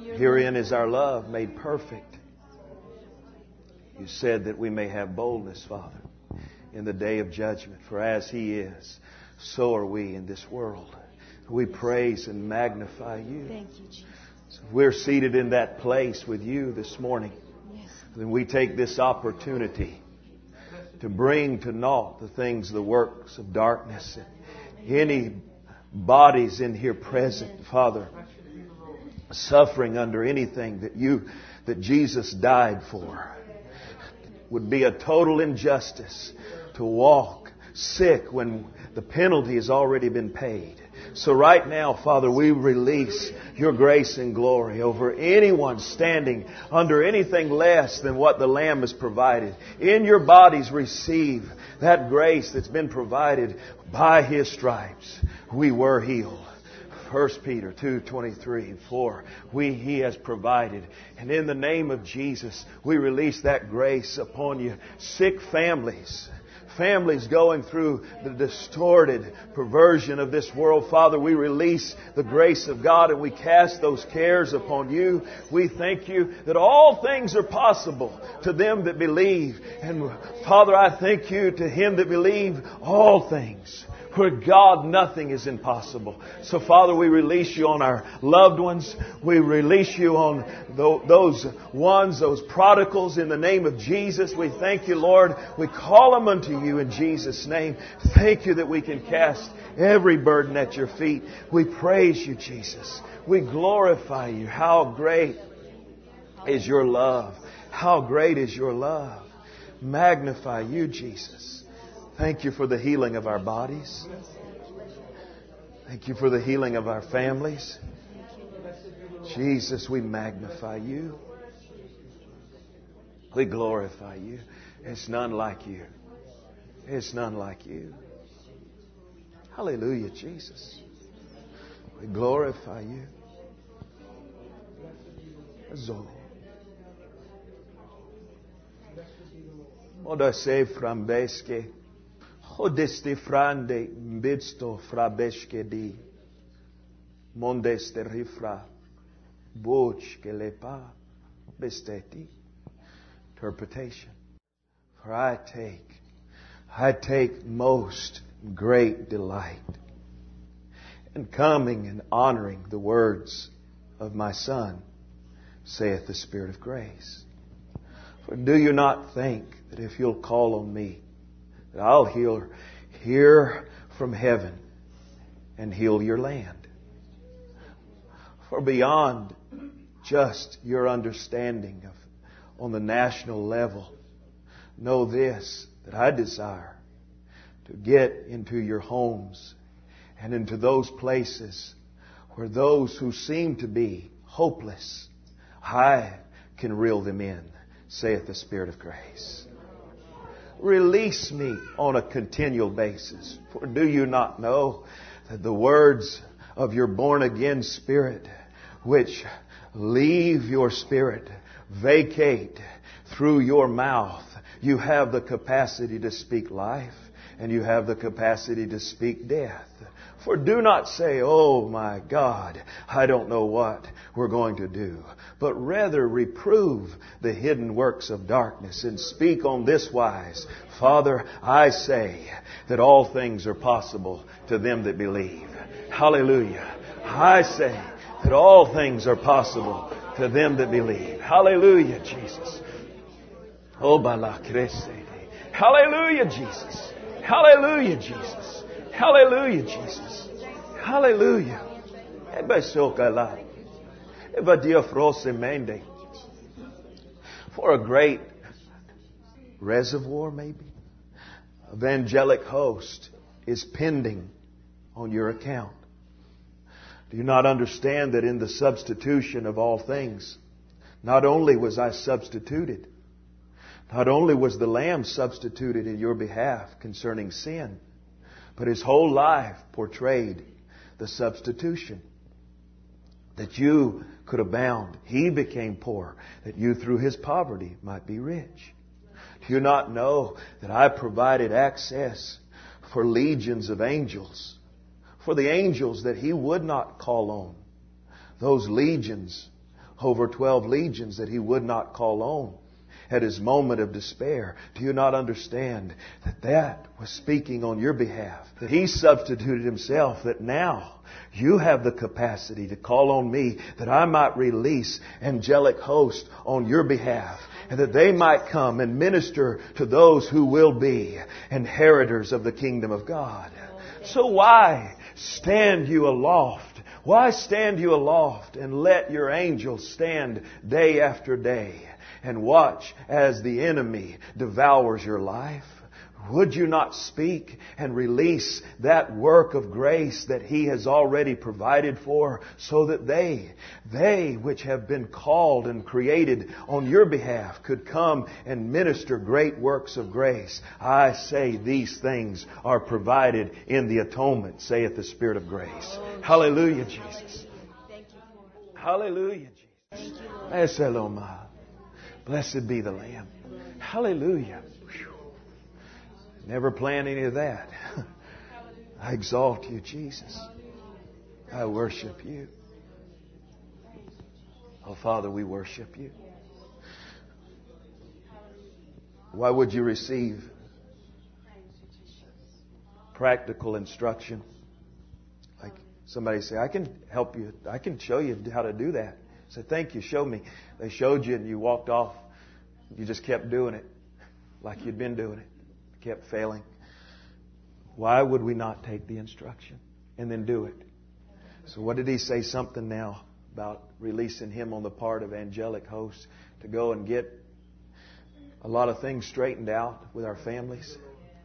Herein is our love made perfect. You said that we may have boldness, Father, in the day of judgment. For as He is, so are we in this world. We praise and magnify You. Thank you, Jesus. So we're seated in that place with You this morning. Yes. Then we take this opportunity to bring to naught the things, the works of darkness. Any bodies in here present, Father, suffering under anything that Jesus died for. Would be a total injustice to walk sick when the penalty has already been paid. So right now, Father, we release Your grace and glory over anyone standing under anything less than what the Lamb has provided. In your bodies, receive that grace that's been provided by His stripes. We were healed. 1 Peter 2:23 and 4. He has provided. And in the name of Jesus, we release that grace upon you. Sick families. Families going through the distorted perversion of this world. Father, we release the grace of God and we cast those cares upon You. We thank You that all things are possible to them that believe. And Father, I thank You to him that believe all things. For God, nothing is impossible. So, Father, we release You on our loved ones. We release You on those prodigals in the name of Jesus. We thank You, Lord. We call them unto You in Jesus' name. Thank You that we can cast every burden at Your feet. We praise You, Jesus. We glorify You. How great is Your love. How great is Your love. Magnify You, Jesus. Thank You for the healing of our bodies. Thank You for the healing of our families. Jesus, we magnify You. We glorify You. It's none like You. It's none like You. Hallelujah, Jesus. We glorify You. Zo. Moda se frambeske. Hodeste frande mbidsto frabeshke di. Mondeste rifra. Boch kelepa. Besteti. Interpretation. For I take most great delight in coming and honoring the words of my Son, saith the Spirit of grace. For do you not think that if you'll call on me, that I'll hear from heaven and heal your land? For beyond just your understanding of on the national level, know this, that I desire to get into your homes and into those places where those who seem to be hopeless, I can reel them in, saith the Spirit of grace. Release me on a continual basis. For do you not know that the words of your born-again spirit, which leave your spirit, vacate through your mouth, you have the capacity to speak life and you have the capacity to speak death. For do not say, oh my God, I don't know what we're going to do. But rather reprove the hidden works of darkness and speak on this wise. Father, I say that all things are possible to them that believe. Hallelujah. I say that all things are possible to them that believe. Hallelujah, Jesus. Oh, hallelujah, Jesus. Hallelujah, Jesus. Hallelujah, Jesus. Hallelujah. For a great reservoir, maybe, of angelic host is pending on your account. Do you not understand that in the substitution of all things, not only was I substituted, not only was the Lamb substituted in your behalf concerning sin, but His whole life portrayed the substitution. That you could abound. He became poor, that you through His poverty might be rich. Do you not know that I provided access for legions of angels? For the angels that He would not call on. Those legions over 12 legions that he would not call on at his moment of despair. Do you not understand that that was speaking on your behalf? That he substituted himself, that now you have the capacity to call on me, that I might release angelic hosts on your behalf, and that they might come and minister to those who will be inheritors of the kingdom of God. So why stand you aloft? Why stand you aloft and let your angels stand day after day and watch as the enemy devours your life? Would you not speak and release that work of grace that He has already provided for, so that they which have been called and created on your behalf could come and minister great works of grace? I say these things are provided in the atonement, saith the Spirit of grace. Hallelujah, Jesus. Hallelujah, Jesus. Blessed be the Lamb. Hallelujah. Never plan any of that. I exalt you, Jesus. I worship you. Oh, Father, we worship you. Why would you receive practical instruction? Like somebody say, I can help you. I can show you how to do that. I said, thank you, show me. They showed you and you walked off. You just kept doing it like you'd been doing it. Kept failing. Why would we not take the instruction and then do it? So what did he say? Something now about releasing him on the part of angelic hosts to go and get a lot of things straightened out with our families.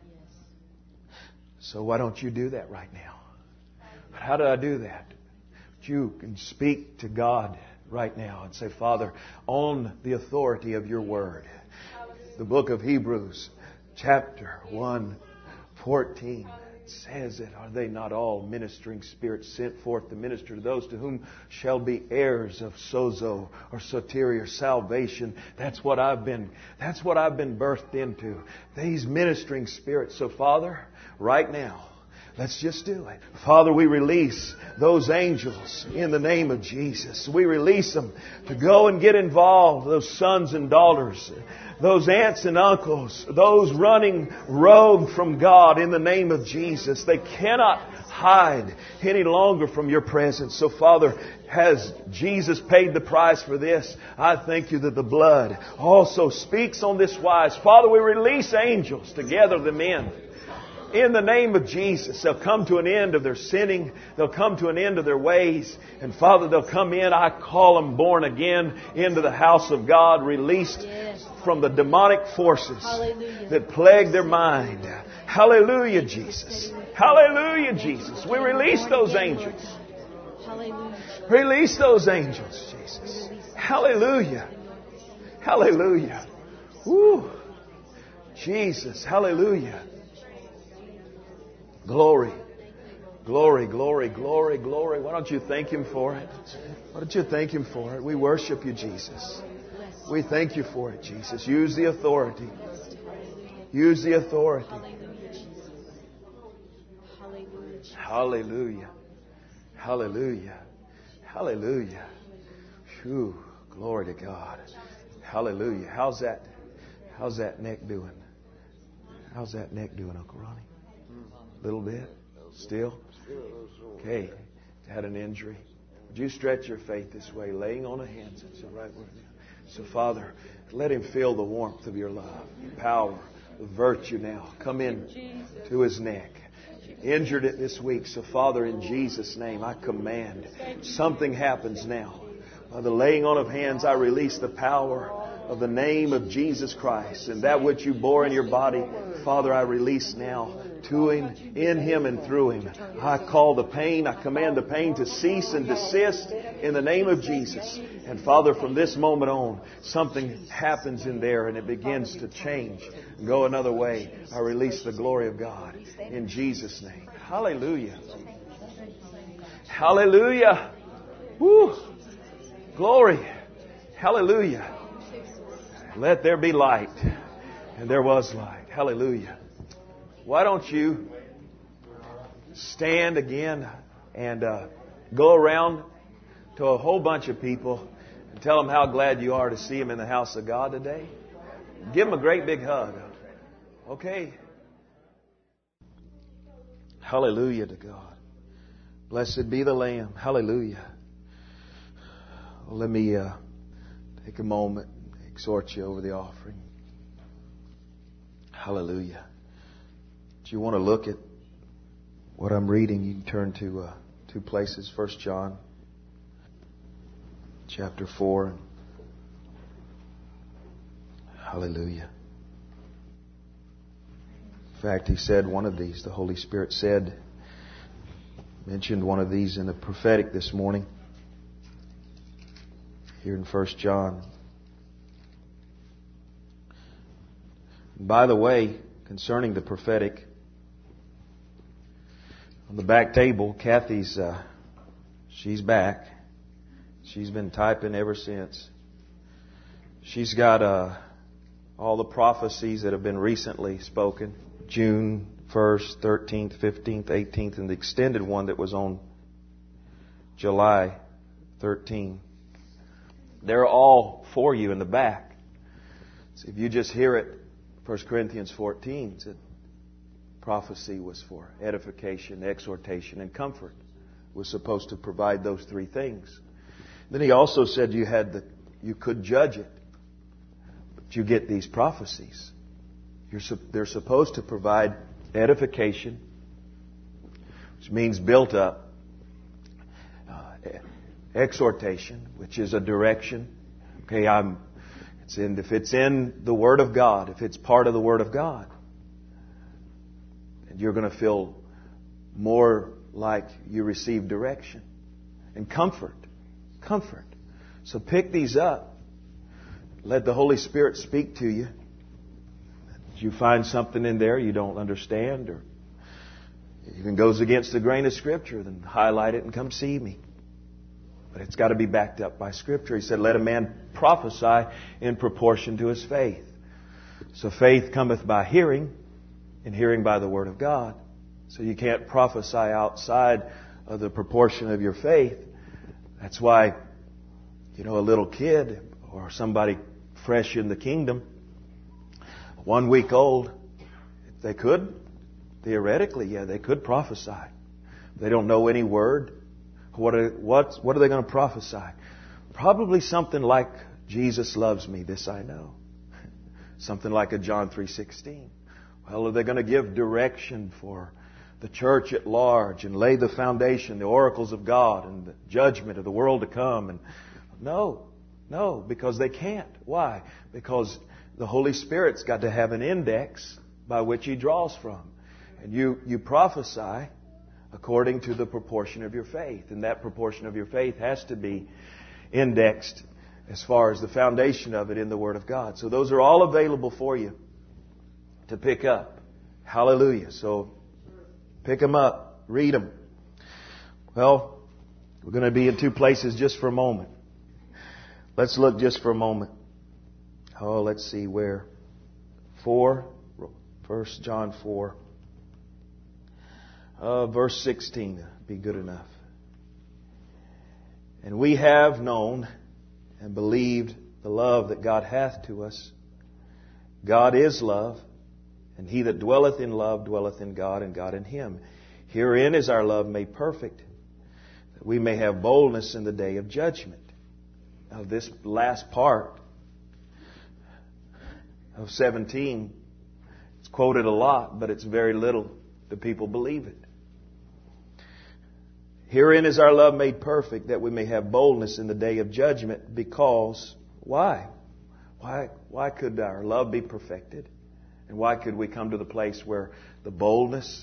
So why don't you do that right now? But how do I do that? You can speak to God right now and say, Father, on the authority of your word. The book of Hebrews, Chapter 1:14 says it. Are they not all ministering spirits sent forth to minister to those to whom shall be heirs of sozo or soteria, salvation? That's what I've been birthed into. These ministering spirits. So Father, right now, let's just do it. Father, we release those angels in the name of Jesus. We release them to go and get involved. Those sons and daughters, those aunts and uncles, those running rogue from God in the name of Jesus. They cannot hide any longer from your presence. So Father, has Jesus paid the price for this? I thank you that the blood also speaks on this wise. Father, we release angels to gather them in the name of Jesus. They'll come to an end of their sinning. They'll come to an end of their ways. And Father, they'll come in. I call them born again into the house of God, released from the demonic forces that plague their mind. Hallelujah, Jesus. Hallelujah, Jesus. We release those angels. Release those angels, Jesus. Hallelujah. Hallelujah. Woo. Jesus. Hallelujah. Glory. Glory, glory, glory, glory. Why don't you thank Him for it? Why don't you thank Him for it? We worship you, Jesus. We thank you for it, Jesus. Use the authority. Use the authority. Hallelujah. Hallelujah. Hallelujah. Whew. Glory to God. Hallelujah. How's that neck doing? How's that neck doing, Uncle Ronnie? A little bit? Still? Okay. Had an injury. Would you stretch your faith this way, laying on a hand? That's the right word. So, Father, let Him feel the warmth of your love, your power, the virtue now. Come in to his neck. Injured it this week. So, Father, in Jesus' name, I command something happens now. By the laying on of hands, I release the power of the name of Jesus Christ. And that which you bore in your body, Father, I release now to Him, in Him, and through Him. I call the pain, I command the pain to cease and desist in the name of Jesus. And Father, from this moment on, something happens in there and it begins to change and go another way. I release the glory of God in Jesus' name. Hallelujah. Hallelujah. Woo. Glory. Hallelujah. Let there be light. And there was light. Hallelujah. Why don't you stand again and go around to a whole bunch of people Tell them how glad you are to see them in the house of God today. Give them a great big hug. Okay? Hallelujah to God. Blessed be the Lamb. Hallelujah. Well, let me take a moment and exhort you over the offering. Hallelujah. If you want to look at what I'm reading, you can turn to two places. 1 John chapter 4. Hallelujah. In fact, he said one of these, the Holy Spirit mentioned one of these in the prophetic this morning. Here in 1 John. By the way, concerning the prophetic, on the back table, Kathy's, she's back. She's been typing ever since. She's got all the prophecies that have been recently spoken. June 1st, 13th, 15th, 18th, and the extended one that was on July 13th. They're all for you in the back. So if you just hear it, 1 Corinthians 14 said prophecy was for edification, exhortation, and comfort. Was supposed to provide those three things. Then he also said you could judge it, but you get these prophecies. They're supposed to provide edification, which means built up, exhortation, which is a direction. Okay, if it's in the Word of God, if it's part of the Word of God, then you're going to feel more like you receive direction and comfort. Comfort. So pick these up. Let the Holy Spirit speak to you. If you find something in there you don't understand or even goes against the grain of Scripture, then highlight it and come see me. But it's got to be backed up by Scripture. He said, let a man prophesy in proportion to his faith. So faith cometh by hearing, and hearing by the Word of God. So you can't prophesy outside of the proportion of your faith. That's why, a little kid or somebody fresh in the kingdom, 1 week old, they could, theoretically, they could prophesy. They don't know any word. What are they going to prophesy? Probably something like, Jesus loves me, this I know. Something like a John 3:16. Well, are they going to give direction for the church at large and lay the foundation, the oracles of God and the judgment of the world to come? And no, because they can't. Why? Because the Holy Spirit's got to have an index by which He draws from. And you prophesy according to the proportion of your faith. And that proportion of your faith has to be indexed as far as the foundation of it in the Word of God. So those are all available for you to pick up. Hallelujah. So pick them up. Read them. Well, we're going to be in two places just for a moment. Let's look just for a moment. Oh, let's see where. 1 John 4. Verse 16 be good enough. And we have known and believed the love that God hath to us. God is love, and he that dwelleth in love dwelleth in God, and God in him. Herein is our love made perfect, that we may have boldness in the day of judgment. Now this last part of 17, it's quoted a lot, but it's very little do people believe it. Herein is our love made perfect, that we may have boldness in the day of judgment. Because, why? Why could our love be perfected? And why could we come to the place where the boldness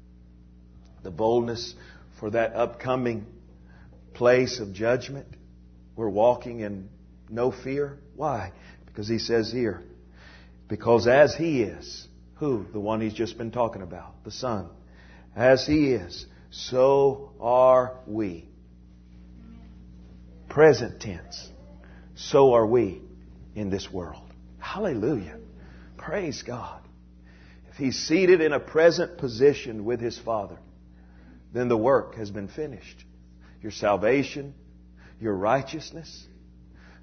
for that upcoming place of judgment, we're walking in no fear? Why? Because he says here, because as he is, who? The one he's just been talking about, the Son. As he is, so are we. Present tense. So are we in this world. Hallelujah. Praise God. If he's seated in a present position with his Father, then the work has been finished. Your salvation, your righteousness,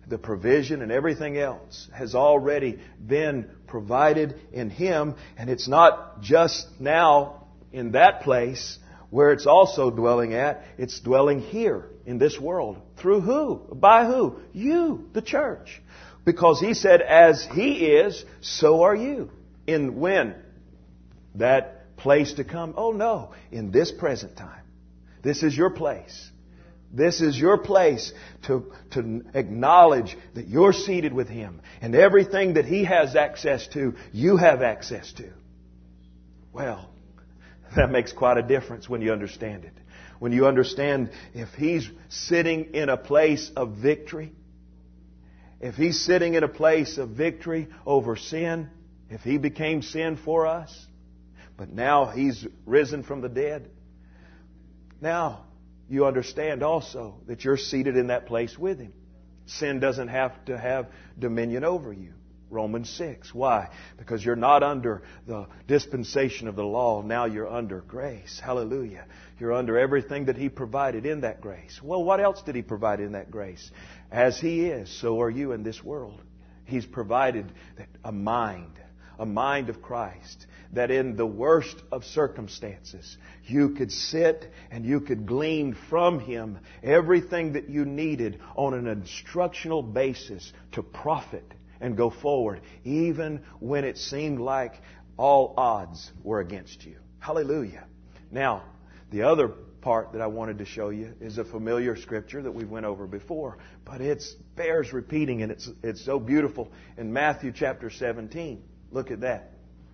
the provision and everything else has already been provided in Him. And it's not just now in that place where it's also dwelling at. It's dwelling here in this world. Through who? By who? You, the church. Because He said, as He is, so are you. In when? That place to come? Oh no, in this present time. This is your place. This is your place to acknowledge that you're seated with Him. And everything that He has access to, you have access to. Well, that makes quite a difference when you understand it. When you understand if He's sitting in a place of victory, if He's sitting in a place of victory over sin, if He became sin for us, but now He's risen from the dead, now you understand also that you're seated in that place with Him. Sin doesn't have to have dominion over you. Romans 6. Why? Because you're not under the dispensation of the law. Now you're under grace. Hallelujah. You're under everything that He provided in that grace. Well, what else did He provide in that grace? As He is, so are you in this world. He's provided a mind of Christ, that in the worst of circumstances, you could sit and you could glean from Him everything that you needed on an instructional basis to profit and go forward, even when it seemed like all odds were against you. Hallelujah. Now, the other part that I wanted to show you is a familiar scripture that we went over before, but it bears repeating, and it's so beautiful. In Matthew chapter 17, look at that.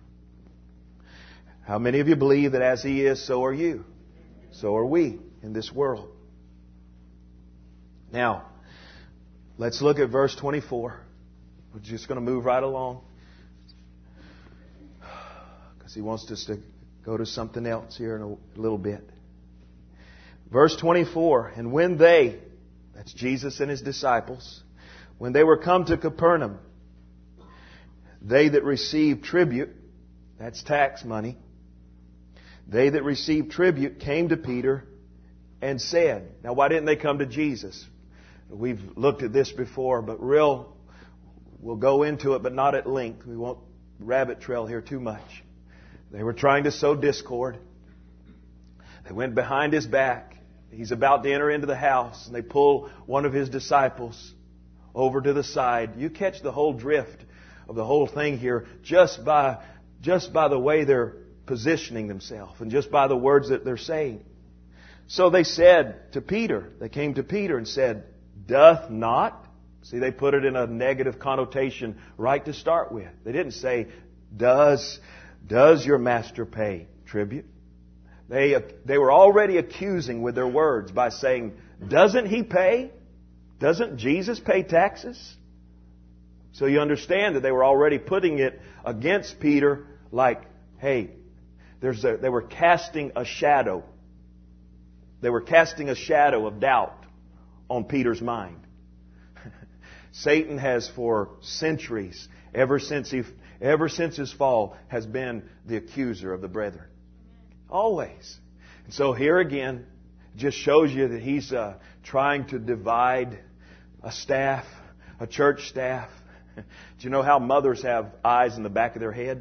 How many of you believe that as He is, so are you? So are we in this world. Now, let's look at verse 24. We're just going to move right along, because He wants us to go to something else here in a little bit. Verse 24, and when they, that's Jesus and His disciples, when they were come to Capernaum, they that received tribute, that's tax money, they that received tribute came to Peter and said, now why didn't they come to Jesus? We've looked at this before, but we'll go into it, but not at length. We won't rabbit trail here too much. They were trying to sow discord. They went behind His back. He's about to enter into the house, and they pull one of His disciples over to the side. You catch the whole drift of the whole thing here just by the way they're positioning themselves and just by the words that they're saying. So they said to Peter, they came to Peter and said, doth not. See, they put it in a negative connotation right to start with. They didn't say, does your master pay tribute? They were already accusing with their words by saying, doesn't He pay? Doesn't Jesus pay taxes? So you understand that they were already putting it against Peter like, hey, they were casting a shadow. They were casting a shadow of doubt on Peter's mind. Satan has for centuries, ever since his fall, has been the accuser of the brethren. Always. And so here again, just shows you that he's trying to divide a staff, a church staff. Do you know how mothers have eyes in the back of their head?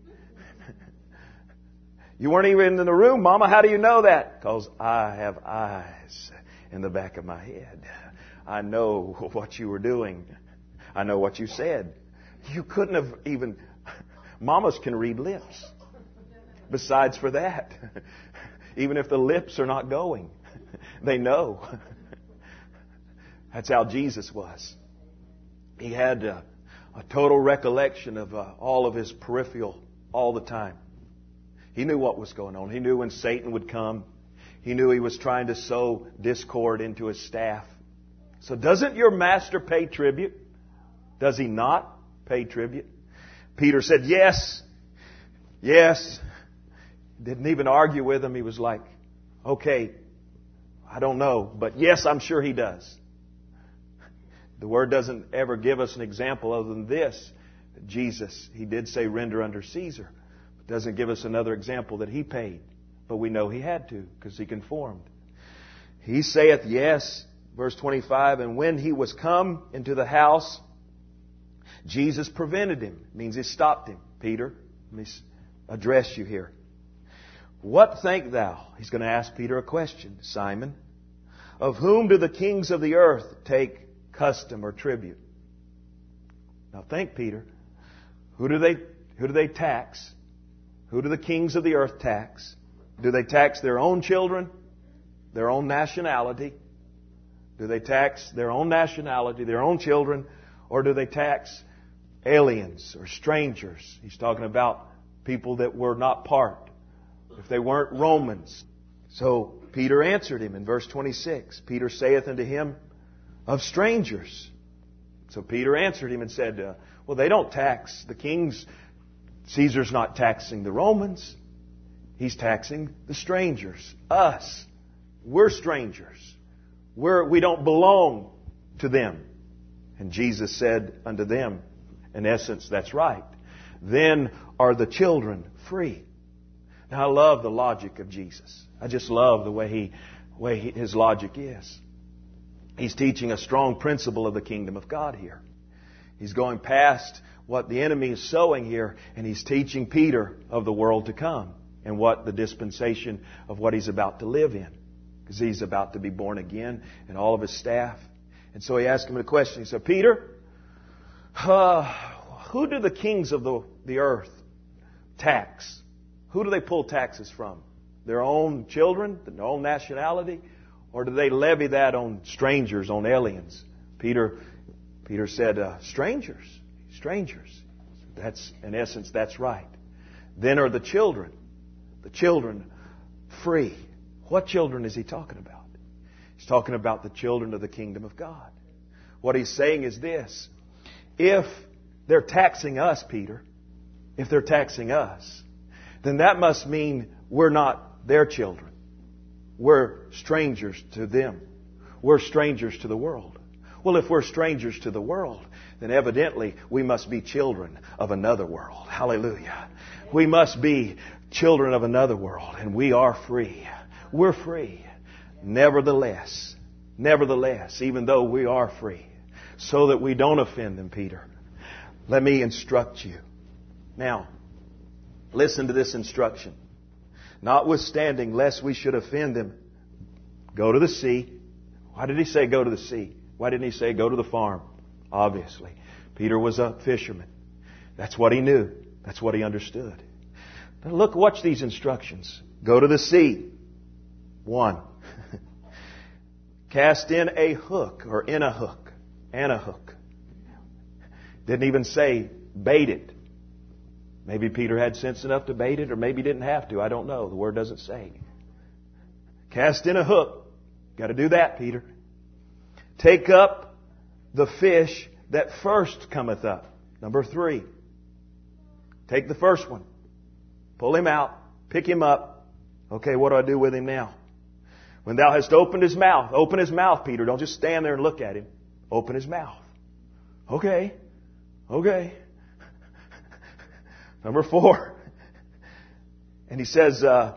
You weren't even in the room, Mama. How do you know that? Because I have eyes in the back of my head. I know what you were doing. I know what you said. You couldn't have even... Mamas can read lips. Besides for that, even if the lips are not going, they know. That's how Jesus was. He had a total recollection of all of his peripheral all the time. He knew what was going on. He knew when Satan would come. He knew he was trying to sow discord into his staff. So doesn't your master pay tribute? Does he not pay tribute? Peter said, yes. Yes. Didn't even argue with him. He was like, okay, I don't know, but yes, I'm sure he does. The Word doesn't ever give us an example other than this. Jesus, He did say render under Caesar. It doesn't give us another example that He paid. But we know He had to because He conformed. He saith, yes, Verse 25, and when he was come into the house, Jesus prevented him. It means he stopped him. Peter, let me address you here. What think thou? He's going to ask Peter a question. Simon, of whom do the kings of the earth take custom or tribute? Now think, Peter. Who do they tax? Who do the kings of the earth tax? Do they tax their own children? Their own nationality? Do they tax their own nationality, their own children? Or do they tax aliens or strangers? He's talking about people that were not part. If they weren't Romans. So Peter answered him in verse 26. Peter saith unto him, of strangers. So Peter answered him and said, well, they don't tax the kings. Caesar's not taxing the Romans. He's taxing the strangers. Us. We're strangers. We don't belong to them. And Jesus said unto them, in essence, that's right. Then are the children free. Now, I love the logic of Jesus. I just love the way his logic is. He's teaching a strong principle of the kingdom of God here. He's going past what the enemy is sowing here, and he's teaching Peter of the world to come and what the dispensation of what he's about to live in. Because he's about to be born again, and all of his staff. And so he asked him a question. He said, Peter, who do the kings of the earth tax? Who do they pull taxes from? Their own children, their own nationality? Or do they levy that on strangers, on aliens? Peter said, strangers. Strangers. That's, in essence, that's right. Then are the children free. What children is he talking about? He's talking about the children of the kingdom of God. What he's saying is this. If they're taxing us, Peter, if they're taxing us, then that must mean we're not their children. We're strangers to them. We're strangers to the world. Well, if we're strangers to the world, then evidently we must be children of another world. Hallelujah. We must be children of another world, and we are free. We're free. Nevertheless, even though we are free, so that we don't offend them, Peter, let me instruct you. Now, listen to this instruction. Notwithstanding, lest we should offend them, go to the sea. Why did he say go to the sea? Why didn't he say go to the farm? Obviously. Peter was a fisherman. That's what he knew. That's what he understood. Now look, watch these instructions. Go to the sea. 1. Cast in a hook, or in a hook. And a hook. Didn't even say bait it. Maybe Peter had sense enough to bait it, or maybe he didn't have to. I don't know. The Word doesn't say. Cast in a hook. Got to do that, Peter. Take up the fish that first cometh up. Number 3. Take the first one. Pull him out. Pick him up. Okay, what do I do with him now? When thou hast opened his mouth. Open his mouth, Peter. Don't just stand there and look at him. Open his mouth. Okay. Number 4. And he says, thou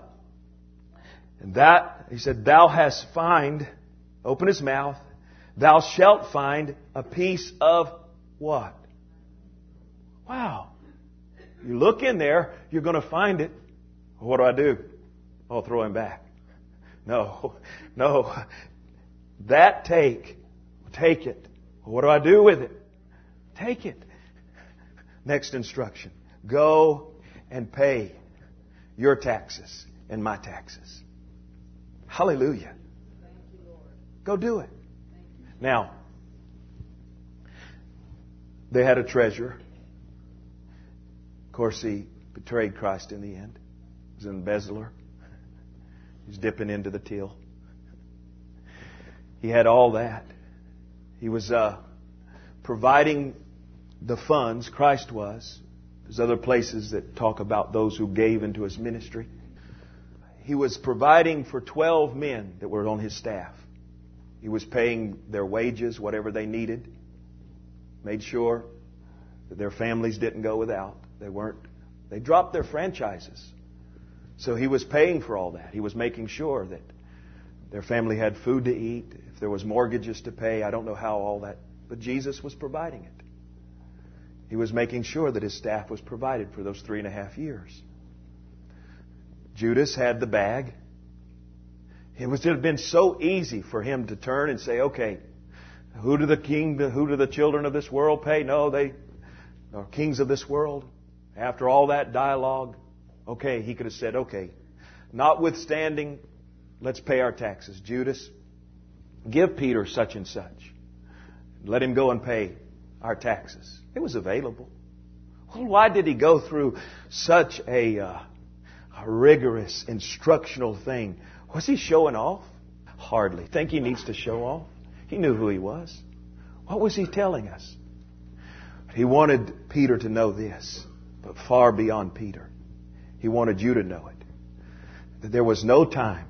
hast find, open his mouth, thou shalt find a piece of what? Wow. You look in there, you're going to find it. What do? Oh, throw him back. No. That take it. What do I do with it? Take it. Next instruction. Go and pay your taxes and my taxes. Hallelujah. Go do it. Now, they had a treasurer. Of course, he betrayed Christ in the end. He was an embezzler. He was dipping into the till. He had all that. He was providing the funds. Christ was. There's other places that talk about those who gave into his ministry. He was providing for 12 men that were on his staff. He was paying their wages, whatever they needed. Made sure that their families didn't go without. They dropped their franchises. So he was paying for all that. He was making sure that Their family had food to eat. If there was mortgages to pay, I don't know how all that. But Jesus was providing it. He was making sure that his staff was provided for those 3.5 years. Judas had the bag. It would have been so easy for him to turn and say, okay, who do the children of this world pay? No, they are kings of this world. After all that dialogue, okay, he could have said, okay, notwithstanding, let's pay our taxes. Judas, give Peter such and such. Let him go and pay our taxes. It was available. Well, why did he go through such a rigorous instructional thing? Was he showing off? Hardly. Think he needs to show off? He knew who he was. What was he telling us? He wanted Peter to know this, but far beyond Peter. He wanted you to know it. That there was no time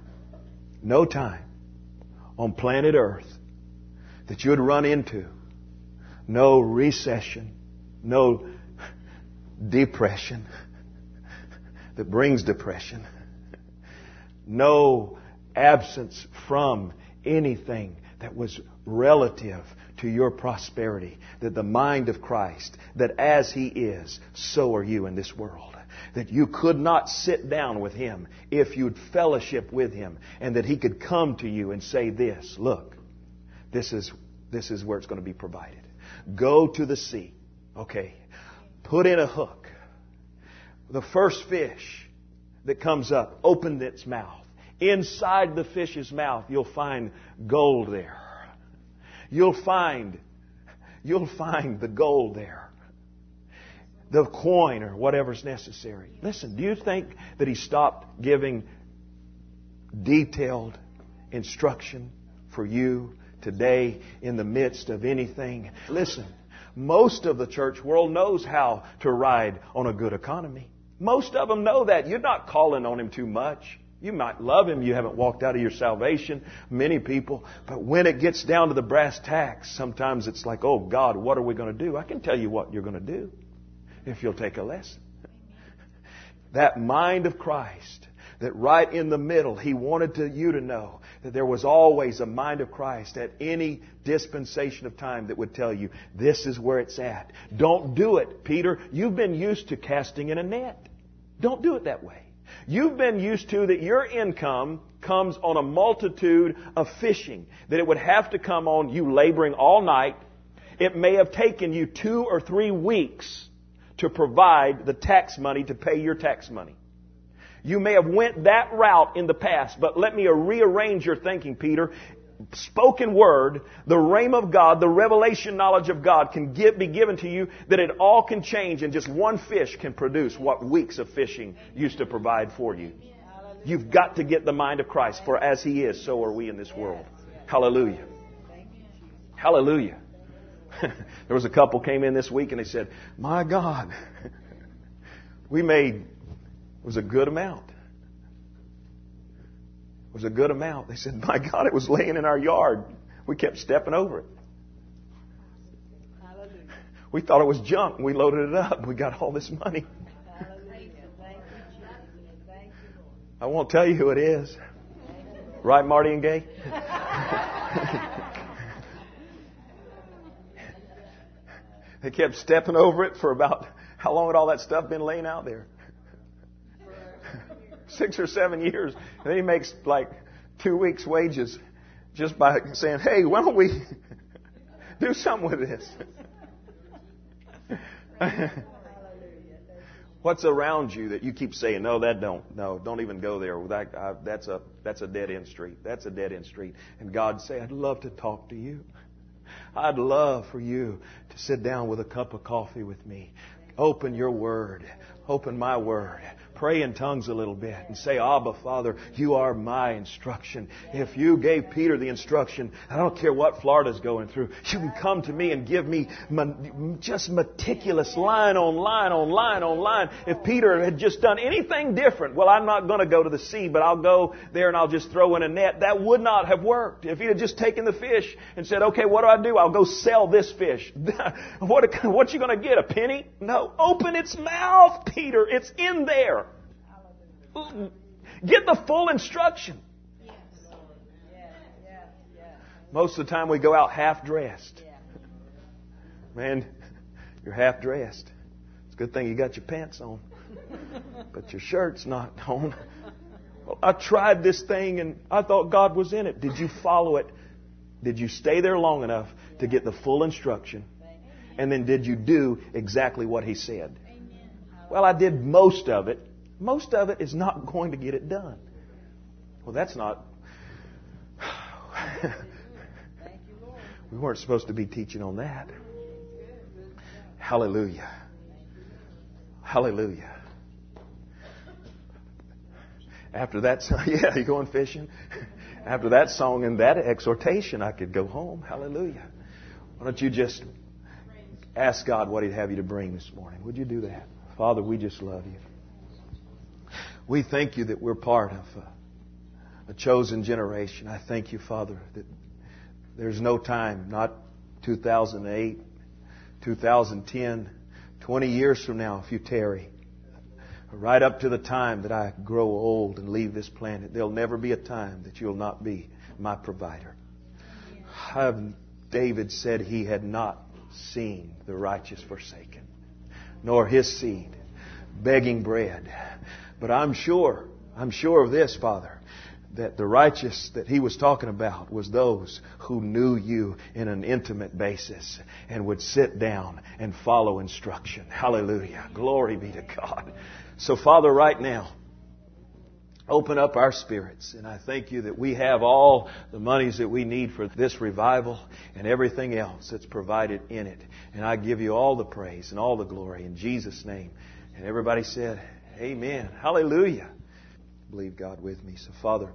on planet Earth that you would run into no recession, no depression that brings depression, no absence from anything that was relative to your prosperity, that the mind of Christ, that as He is, so are you in this world. That you could not sit down with Him if you'd fellowship with Him, and that He could come to you and say this, look, this is where it's going to be provided. Go to the sea. Okay. Put in a hook. The first fish that comes up, open its mouth. Inside the fish's mouth, you'll find gold there. You'll find the gold there. The coin or whatever's necessary. Listen, do you think that He stopped giving detailed instruction for you today in the midst of anything? Listen, most of the church world knows how to ride on a good economy. Most of them know that. You're not calling on Him too much. You might love Him. You haven't walked out of your salvation. Many people. But when it gets down to the brass tacks, sometimes it's like, oh God, what are we going to do? I can tell you what you're going to do if you'll take a lesson. That mind of Christ, that right in the middle, He wanted you to know that there was always a mind of Christ at any dispensation of time that would tell you, this is where it's at. Don't do it, Peter. You've been used to casting in a net. Don't do it that way. You've been used to that your income comes on a multitude of fishing. That it would have to come on you laboring all night. It may have taken you 2 or 3 weeks to provide the tax money to pay your tax money. You may have went that route in the past, but let me rearrange your thinking, Peter. Spoken word, the rhema of God, the revelation knowledge of God can be given to you, that it all can change, and just one fish can produce what weeks of fishing used to provide for you. You've got to get the mind of Christ, for as He is, so are we in this world. Hallelujah. Hallelujah. There was a couple came in this week and they said, my God, it was a good amount. It was a good amount. They said, my God, it was laying in our yard. We kept stepping over it. Hallelujah. We thought it was junk. We loaded it up. We got all this money. I won't tell you who it is. Right, Marty and Gay? They kept stepping over it for about, how long had all that stuff been laying out there? 6 or 7 years. And then he makes like 2 weeks' wages just by saying, hey, why don't we do something with this? What's around you that you keep saying, no, don't even go there. That's a dead end street. That's a dead end street. And God say, I'd love to talk to you. I'd love for you to sit down with a cup of coffee with me. Open your word. Open my word. Pray in tongues a little bit and say, Abba, Father, you are my instruction. If you gave Peter the instruction, I don't care what Florida's going through, you can come to me and give me just meticulous line on line on line on line. If Peter had just done anything different, well, I'm not going to go to the sea, but I'll go there and I'll just throw in a net. That would not have worked. If he had just taken the fish and said, okay, what do? I'll go sell this fish. What you going to get, a penny? No. Open its mouth, Peter. It's in there. Get the full instruction. Most of the time we go out half dressed. Man, you're half dressed. It's a good thing you got your pants on, but your shirt's not on. Well, I tried this thing and I thought God was in it. Did you follow it? Did you stay there long enough to get the full instruction? And then did you do exactly what He said? Well, I did most of it. Most of it is not going to get it done. Well, that's not... We weren't supposed to be teaching on that. Hallelujah. Hallelujah. After that song, yeah, you going fishing? After that song and that exhortation, I could go home. Hallelujah. Why don't you just ask God what He'd have you to bring this morning? Would you do that? Father, we just love You. We thank You that we're part of a chosen generation. I thank You, Father, that there's no time, not 2008, 2010, 20 years from now, if You tarry. Right up to the time that I grow old and leave this planet, there'll never be a time that You'll not be my provider. David said he had not seen the righteous forsaken, nor his seed begging bread. But I'm sure of this, Father, that the righteous that he was talking about was those who knew You in an intimate basis and would sit down and follow instruction. Hallelujah. Glory be to God. So, Father, right now, open up our spirits. And I thank You that we have all the monies that we need for this revival and everything else that's provided in it. And I give You all the praise and all the glory in Jesus' name. And everybody said, amen. Hallelujah. Believe God with me. So, Father,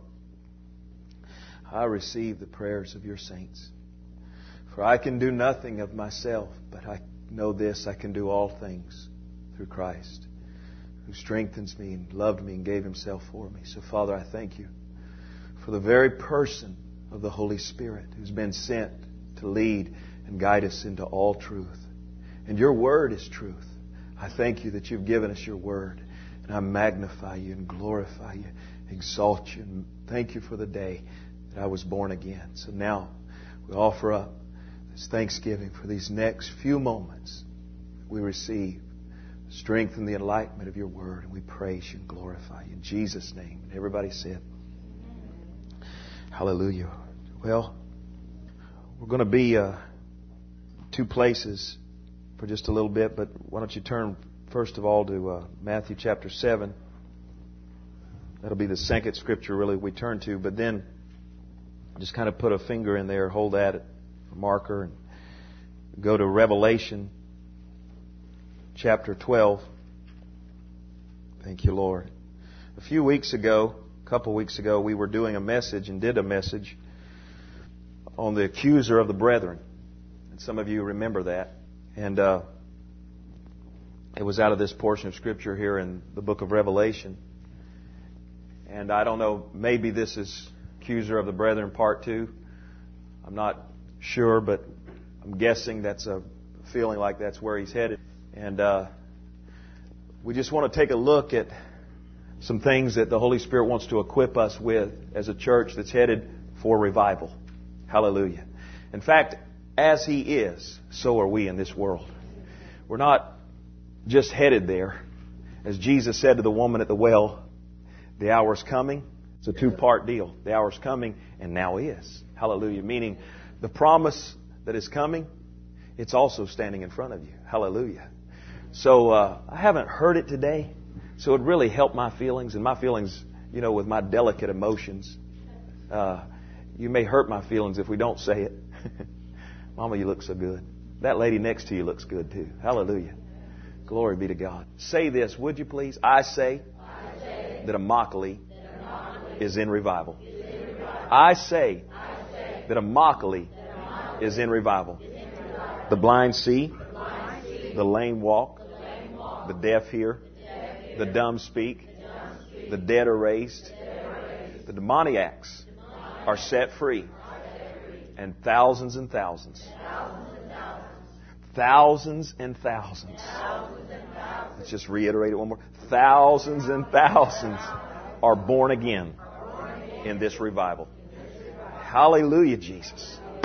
I receive the prayers of Your saints. For I can do nothing of myself, but I know this, I can do all things through Christ, who strengthens me and loved me and gave Himself for me. So, Father, I thank You for the very person of the Holy Spirit who's been sent to lead and guide us into all truth. And Your Word is truth. I thank You that You've given us Your Word. And I magnify You and glorify You, exalt You, and thank You for the day that I was born again. So now we offer up this thanksgiving for these next few moments. We receive the strength and the enlightenment of Your Word, and we praise You and glorify You in Jesus' name. And everybody said, hallelujah. Well, we're going to be two places for just a little bit, but why don't you turn first of all to Matthew chapter 7. That'll be the second scripture really we turn to, but then just kind of put a finger in there, hold that a marker, and go to Revelation chapter 12. Thank You, Lord. A couple weeks ago, we were doing a message and did a message on the accuser of the brethren. And some of you remember that. And it was out of this portion of Scripture here in the book of Revelation. And I don't know, maybe this is accuser of the brethren part 2. I'm not sure, but I'm guessing that's a feeling like that's where he's headed. And we just want to take a look at some things that the Holy Spirit wants to equip us with as a church that's headed for revival. Hallelujah. In fact, as He is, so are we in this world. We're not just headed there. As Jesus said to the woman at the well, the hour's coming. It's a 2-part deal. The hour's coming, and now is. Hallelujah. Meaning, the promise that is coming, it's also standing in front of you. Hallelujah. So, I haven't heard it today, so it really helped my feelings. And my feelings, you know, with my delicate emotions, you may hurt my feelings if we don't say it. Mama, you look so good. That lady next to you looks good too. Hallelujah. Glory be to God. Say this, would you please? I say that Immokalee is in revival. I say that Immokalee is in revival. The blind see, the lame walk, the deaf hear, the dumb speak, the dead are raised, the demoniacs are set free, and thousands and thousands, thousands and thousands. Let's just reiterate it one more. Thousands and thousands are born again in this revival. Hallelujah, Jesus.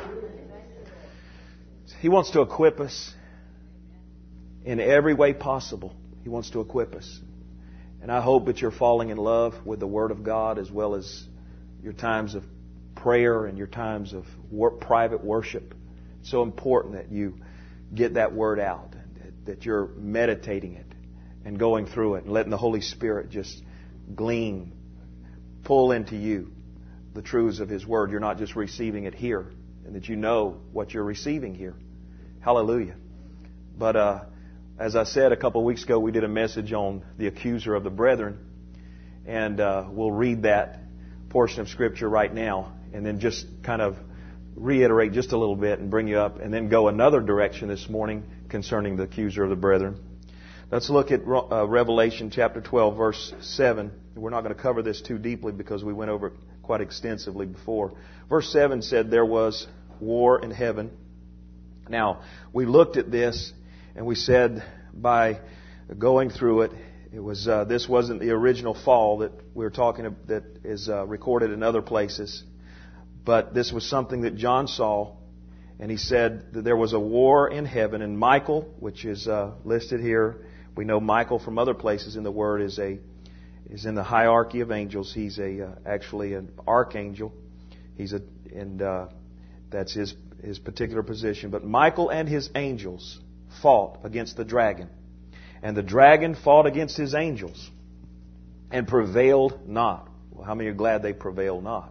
He wants to equip us in every way possible. He wants to equip us. And I hope that you're falling in love with the Word of God, as well as your times of prayer and your times of private worship. It's so important that you get that Word out, that you're meditating it and going through it and letting the Holy Spirit just glean, pull into you the truths of His Word. You're not just receiving it here, and that you know what you're receiving here. Hallelujah. But as I said a couple of weeks ago, we did a message on the accuser of the brethren, and we'll read that portion of Scripture right now, and then just kind of reiterate just a little bit and bring you up, and then go another direction this morning concerning the accuser of the brethren. Let's look at Revelation chapter 12, verse 7. We're not going to cover this too deeply because we went over it quite extensively before. Verse 7 said there was war in heaven. Now, we looked at this and we said by going through it, it was this wasn't the original fall that we're talking about, that is recorded in other places, but this was something that John saw, and he said that there was a war in heaven, and Michael, which is listed here, we know Michael from other places in the Word is in the hierarchy of angels. He's actually an archangel. That's his particular position. But Michael and his angels fought against the dragon. And the dragon fought against his angels and prevailed not. Well, how many are glad they prevailed not?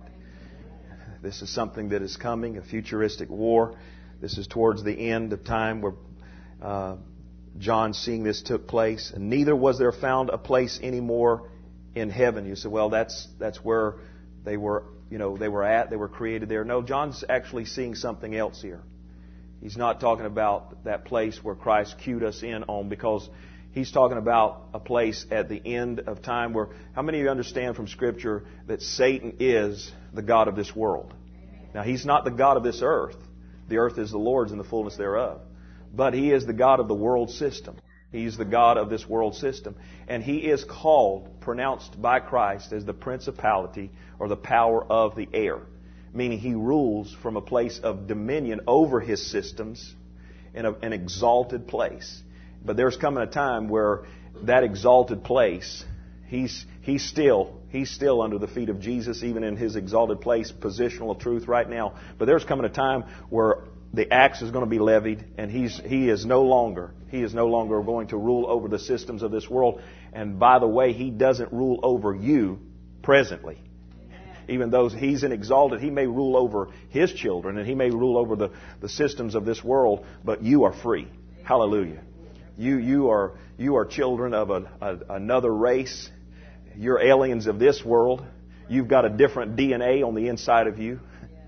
This is something that is coming, a futuristic war. This is towards the end of time where John seeing this took place. And neither was there found a place anymore in heaven. You say, well, that's where they were, they were created there. No, John's actually seeing something else here. He's not talking about that place where Christ cued us in on, because he's talking about a place at the end of time where, how many of you understand from Scripture that Satan is the god of this world? Now, he's not the god of this earth. The earth is the Lord's and the fullness thereof. But he is the god of the world system. He's the god of this world system. And he is called, pronounced by Christ, as the principality or the power of the air. Meaning he rules from a place of dominion over his systems in an exalted place. But there's coming a time where that exalted place, he's still under the feet of Jesus, even in his exalted place, positional truth right now. But there's coming a time where the axe is going to be levied, and he is no longer going to rule over the systems of this world. And by the way, he doesn't rule over you presently. Even though he's an exalted, he may rule over his children, and he may rule over the systems of this world, but you are free. Hallelujah. You are children of another race. You're aliens of this world. You've got a different DNA on the inside of you.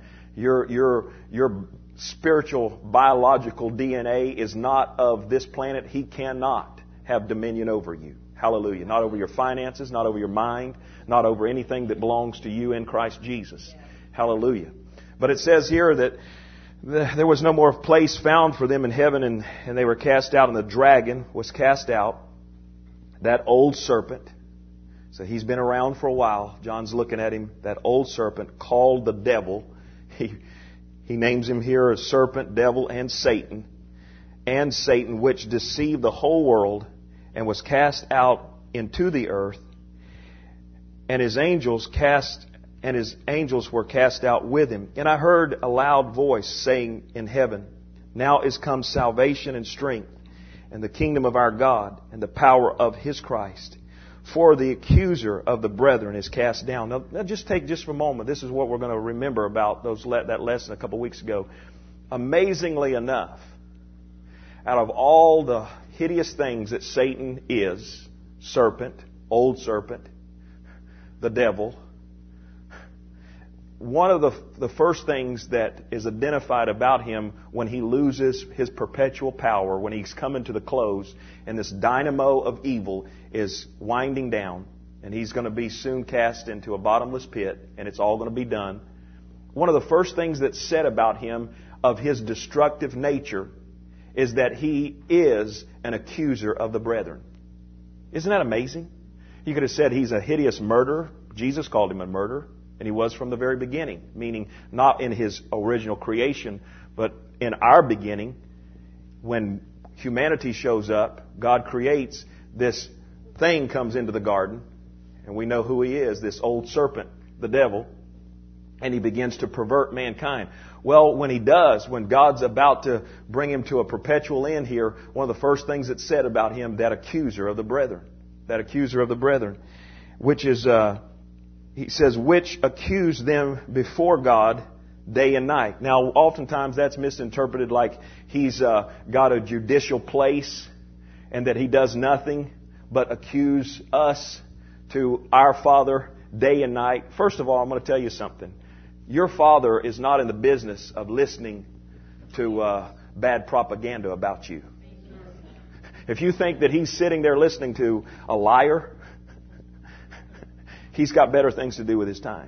Your spiritual, biological DNA is not of this planet. He cannot have dominion over you. Hallelujah. Not over your finances, not over your mind, not over anything that belongs to you in Christ Jesus. Hallelujah. But it says here that there was no more place found for them in heaven, and they were cast out, and the dragon was cast out, that old serpent. So he's been around for a while. John's looking at him, that old serpent called the devil. He names him here as serpent, devil, and Satan, which deceived the whole world, and was cast out into the earth, and his angels were cast out with him. And I heard a loud voice saying in heaven, now is come salvation and strength, and the kingdom of our God, and the power of his Christ. For the accuser of the brethren is cast down. Now just take just for a moment. This is what we're going to remember about that lesson a couple of weeks ago. Amazingly enough, out of all the hideous things that Satan is, serpent, old serpent, the devil, one of the first things that is identified about him when he loses his perpetual power, when he's coming to the close, and this dynamo of evil is winding down, and he's going to be soon cast into a bottomless pit, and it's all going to be done. One of the first things that's said about him of his destructive nature is that he is an accuser of the brethren. Isn't that amazing? You could have said he's a hideous murderer. Jesus called him a murderer. And he was from the very beginning, meaning not in his original creation, but in our beginning. when humanity shows up, God creates this thing comes into the garden, and we know who he is, this old serpent, the devil, and he begins to pervert mankind. Well, when he does, when God's about to bring him to a perpetual end here, one of the first things that's said about him, that accuser of the brethren, which is, he says, which accuse them before God day and night. Now, oftentimes that's misinterpreted like he's got a judicial place and that he does nothing but accuse us to our Father day and night. First of all, I'm going to tell you something. Your Father is not in the business of listening to bad propaganda about you. If you think that he's sitting there listening to a liar, he's got better things to do with his time.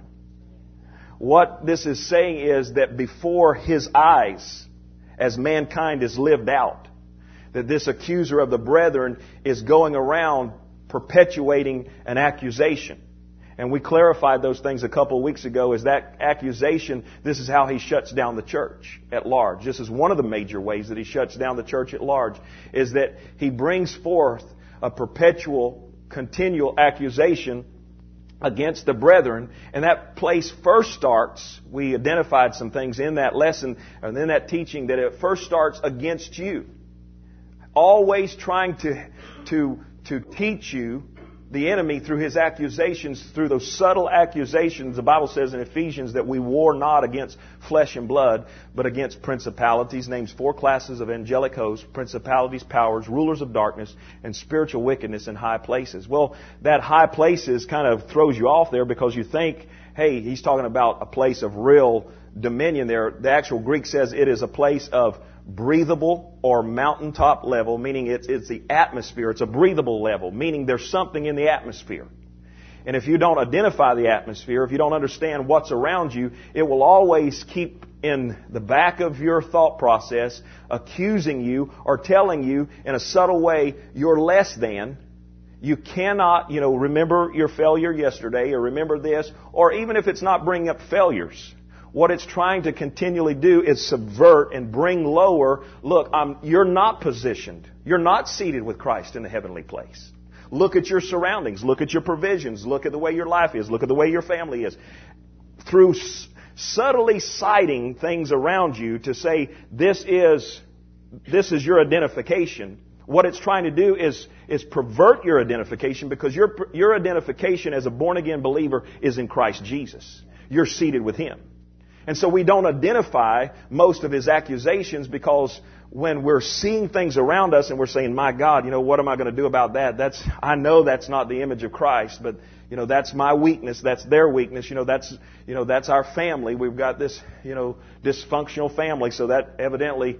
What this is saying is that before his eyes, as mankind is lived out, that this accuser of the brethren is going around perpetuating an accusation. And we clarified those things a couple of weeks ago. Is that accusation, this is how he shuts down the church at large. This is one of the major ways that he shuts down the church at large, is that he brings forth a perpetual, continual accusation against the brethren. And that place first starts, we identified some things in that lesson, and in that teaching, that it first starts against you. Always trying to teach you, the enemy, through his accusations, through those subtle accusations. The Bible says in Ephesians that we war not against flesh and blood, but against principalities. Names 4 classes of angelic hosts: principalities, powers, rulers of darkness, and spiritual wickedness in high places. Well, that high places kind of throws you off there because you think, hey, he's talking about a place of real dominion there. The actual Greek says it is a place of breathable or mountaintop level, meaning it's the atmosphere. It's a breathable level, meaning there's something in the atmosphere. And if you don't identify the atmosphere, if you don't understand what's around you, it will always keep in the back of your thought process accusing you or telling you in a subtle way you're less than. You cannot, remember your failure yesterday, or remember this, or even if it's not bringing up failures, what it's trying to continually do is subvert and bring lower. Look, you're not positioned. You're not seated with Christ in the heavenly place. Look at your surroundings. Look at your provisions. Look at the way your life is. Look at the way your family is. Through subtly citing things around you to say, this is your identification. What it's trying to do is pervert your identification, because your identification as a born-again believer is in Christ Jesus. You're seated with Him. And so we don't identify most of his accusations, because when we're seeing things around us and we're saying, my God, what am I going to do about that? I know that's not the image of Christ, but, that's my weakness. That's their weakness. That's our family. We've got this, dysfunctional family. So that evidently,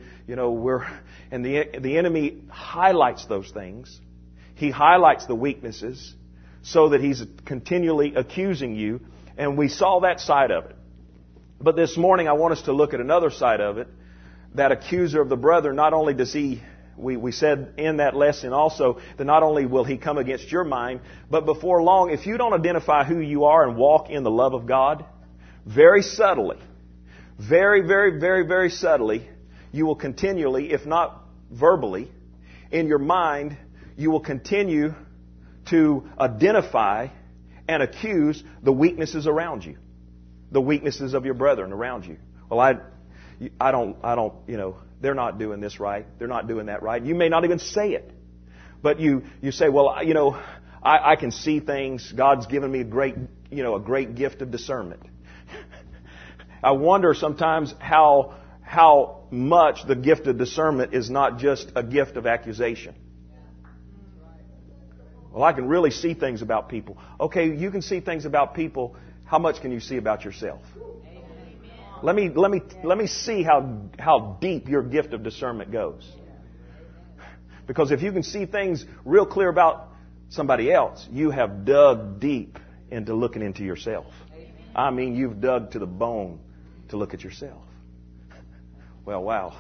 and the enemy highlights those things. He highlights the weaknesses so that he's continually accusing you. And we saw that side of it. But this morning I want us to look at another side of it. That accuser of the brethren, not only does he, we said in that lesson also, that not only will he come against your mind, but before long, if you don't identify who you are and walk in the love of God, very subtly, very, very, very, very subtly, you will continually, if not verbally, in your mind, you will continue to identify and accuse the weaknesses around you. The weaknesses of your brethren around you. Well, I don't, they're not doing this right. They're not doing that right. You may not even say it. But you say, well, I can see things. God's given me a great gift of discernment. I wonder sometimes how much the gift of discernment is not just a gift of accusation. Well, I can really see things about people. Okay, you can see things about people. How much can you see about yourself? Let me see how deep your gift of discernment goes. Because if you can see things real clear about somebody else, you have dug deep into looking into yourself. I mean, you've dug to the bone to look at yourself. Well, wow.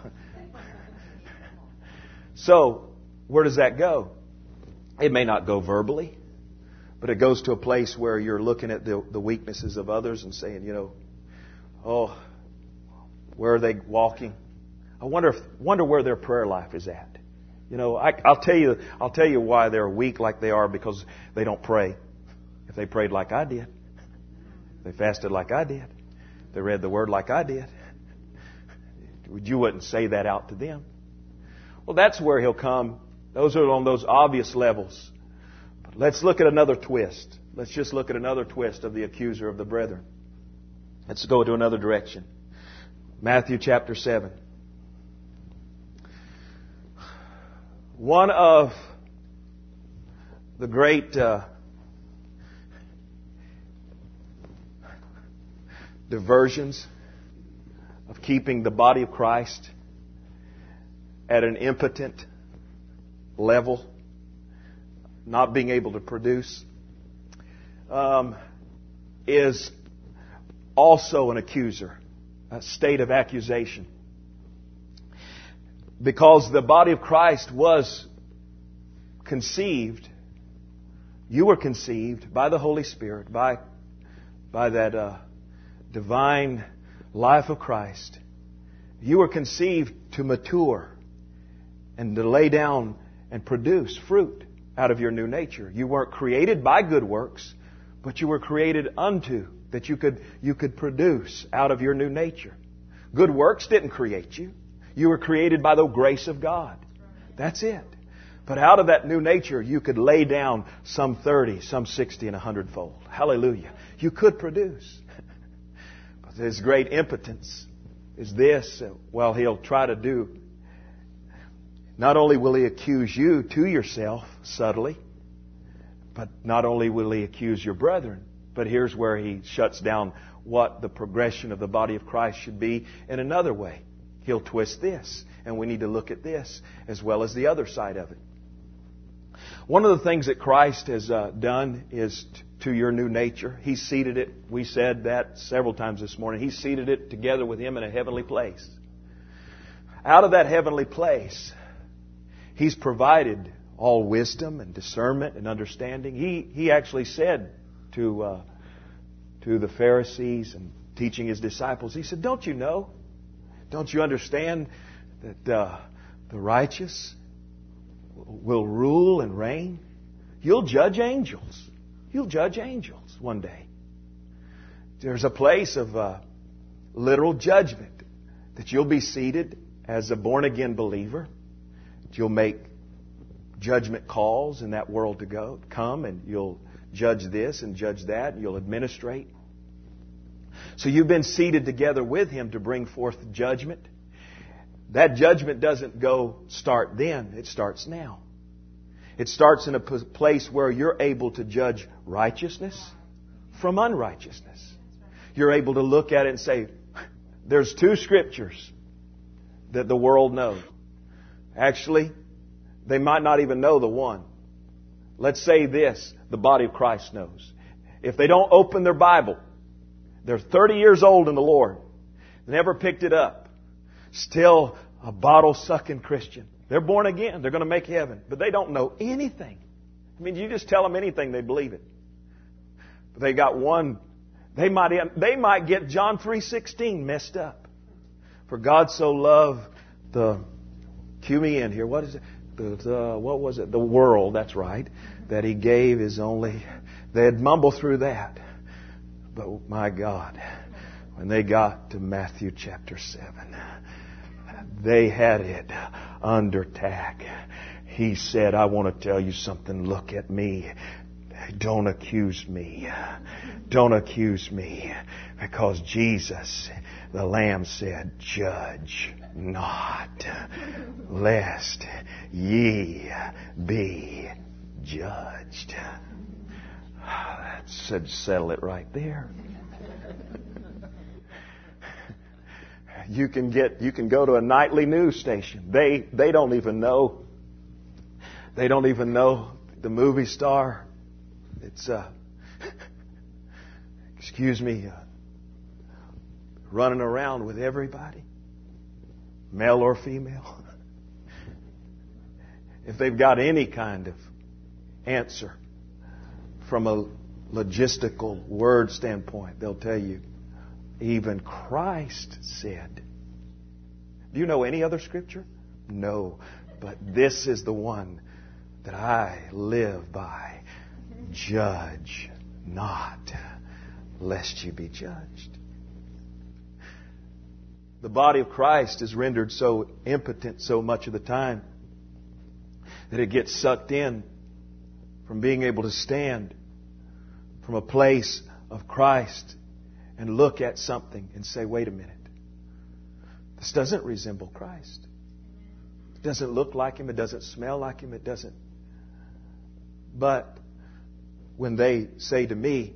So, where does that go? It may not go verbally. But it goes to a place where you're looking at the weaknesses of others and saying, where are they walking? I wonder where their prayer life is at. You know, I'll tell you why they're weak like they are, because they don't pray. If they prayed like I did, they fasted like I did, they read the Word like I did, you wouldn't say that out to them. Well, that's where He'll come. Those are on those obvious levels. But let's look at another twist. Let's just look at another twist of the accuser of the brethren. Let's go to another direction. Matthew chapter 7. One of the great diversions of keeping the body of Christ at an impotent level, not being able to produce, is also an accuser, a state of accusation. Because the body of Christ was conceived, you were conceived by the Holy Spirit, by that divine life of Christ. You were conceived to mature and to lay down and produce fruit out of your new nature. You weren't created by good works, but you were created unto, that you could produce out of your new nature. Good works didn't create you. You were created by the grace of God. That's it. But out of that new nature, you could lay down some 30, some 60, and 100-fold. Hallelujah. You could produce. But His great impotence is this. Well, He'll try to do. Not only will He accuse you to yourself subtly, but not only will He accuse your brethren, but here's where He shuts down what the progression of the body of Christ should be in another way. He'll twist this, and we need to look at this as well as the other side of it. One of the things that Christ has done is to your new nature. He seated it. We said that several times this morning. He seated it together with Him in a heavenly place. Out of that heavenly place, He's provided all wisdom and discernment and understanding. He actually said to the Pharisees and teaching His disciples, He said, "Don't you know? Don't you understand that the righteous will rule and reign? You'll judge angels. You'll judge angels one day. There's a place of literal judgment that you'll be seated as a born-again believer. You'll make judgment calls in that world to come, and you'll judge this and judge that, and you'll administrate. So you've been seated together with Him to bring forth judgment. That judgment doesn't start then. It starts now. It starts in a place where you're able to judge righteousness from unrighteousness. You're able to look at it and say, there's two scriptures that the world knows. Actually, they might not even know the one. Let's say this, the body of Christ knows. If they don't open their Bible, they're 30 years old in the Lord, never picked it up, still a bottle-sucking Christian. They're born again. They're going to make heaven. But they don't know anything. I mean, you just tell them anything, they believe it. But they got one. They might get John 3:16 messed up. For God so loved cue me in here. What is it? What was it? The world. That's right. That He gave His only. They'd mumble through that. But my God, when they got to Matthew chapter 7, they had it under attack. He said, I want to tell you something. Look at me. Don't accuse me. Don't accuse me. Because Jesus, the Lamb, said, judge not, lest ye be judged. That should settle it right there. You can go to a nightly news station. They don't even know. They don't even know the movie star. It's running around with everybody, male or female. If they've got any kind of answer from a logistical word standpoint, they'll tell you, even Christ said Do you know any other Scripture? No. But this is the one that I live by. Judge not, lest you be judged. The body of Christ is rendered so impotent so much of the time that it gets sucked in from being able to stand from a place of Christ and look at something and say, wait a minute. This doesn't resemble Christ. It doesn't look like Him. It doesn't smell like Him. It doesn't. But when they say to me,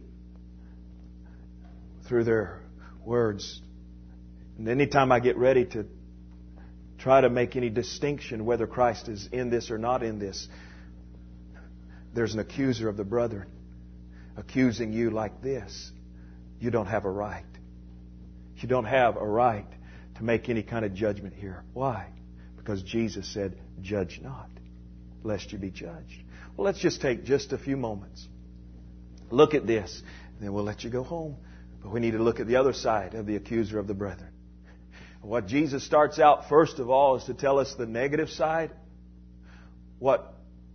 through their words, and anytime I get ready to try to make any distinction whether Christ is in this or not in this, there's an accuser of the brethren accusing you like this. You don't have a right. You don't have a right to make any kind of judgment here. Why? Because Jesus said, judge not, lest you be judged. Well, let's just take just a few moments. Look at this, and then we'll let you go home. But we need to look at the other side of the accuser of the brethren. What Jesus starts out first of all is to tell us the negative side, what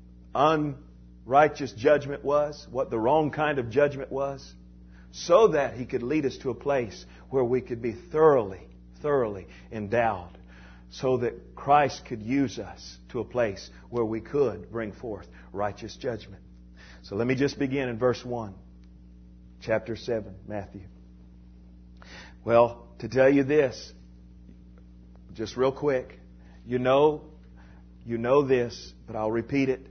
unrighteous judgment was, what the wrong kind of judgment was, so that He could lead us to a place where we could be thoroughly endowed, so that Christ could use us to a place where we could bring forth righteous judgment. So let me just begin in verse 1, chapter 7, Matthew. Well, to tell you this, just real quick, you know this, but I'll repeat it.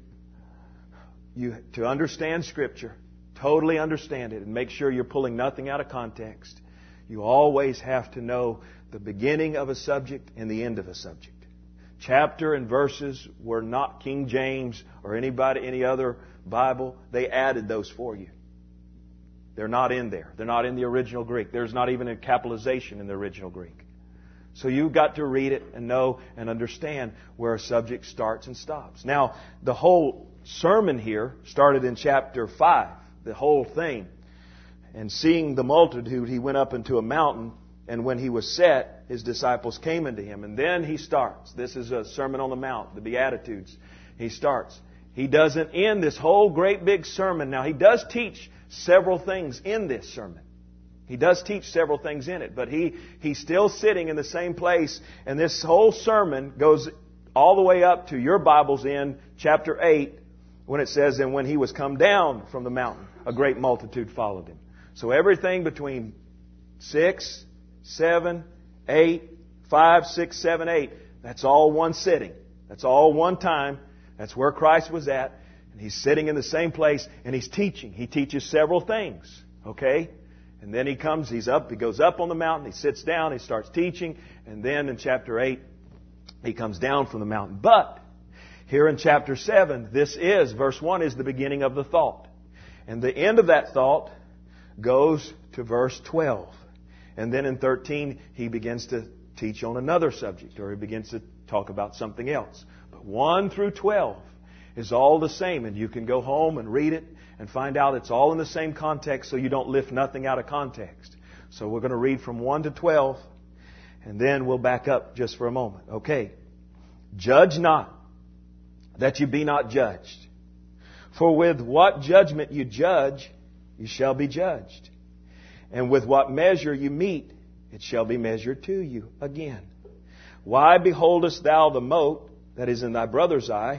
To understand Scripture, totally understand it, and make sure you're pulling nothing out of context, you always have to know the beginning of a subject and the end of a subject. Chapter and verses were not King James or any other Bible. They added those for you. They're not in there. They're not in the original Greek. There's not even a capitalization in the original Greek. So you've got to read it and know and understand where a subject starts and stops. Now, the whole sermon here started in chapter 5, the whole thing. And seeing the multitude, He went up into a mountain, and when He was set, His disciples came unto Him. And then He starts. This is a Sermon on the Mount, the Beatitudes. He starts. He doesn't end this whole great big sermon. Now, He does teach several things in this sermon. He does teach several things in it, but he's still sitting in the same place, and this whole sermon goes all the way up to your Bible's in chapter 8, when it says, and when He was come down from the mountain, a great multitude followed Him. So everything between 6, 7, 8, 5, 6, 7, 8, that's all one sitting. That's all one time. That's where Christ was at. And He's sitting in the same place, and He's teaching. He teaches several things. Okay? And then He goes up on the mountain, He sits down, He starts teaching, and then in chapter 8, He comes down from the mountain. But here in chapter 7, verse 1 is the beginning of the thought. And the end of that thought goes to verse 12. And then in 13, He begins to teach on another subject, or He begins to talk about something else. But 1 through 12 is all the same, and you can go home and read it and find out it's all in the same context, so you don't lift nothing out of context. So we're going to read from 1 to 12, and then we'll back up just for a moment. Okay. Judge not, that you be not judged. For with what judgment you judge, you shall be judged. And with what measure you mete, it shall be measured to you again. Why beholdest thou the mote that is in thy brother's eye,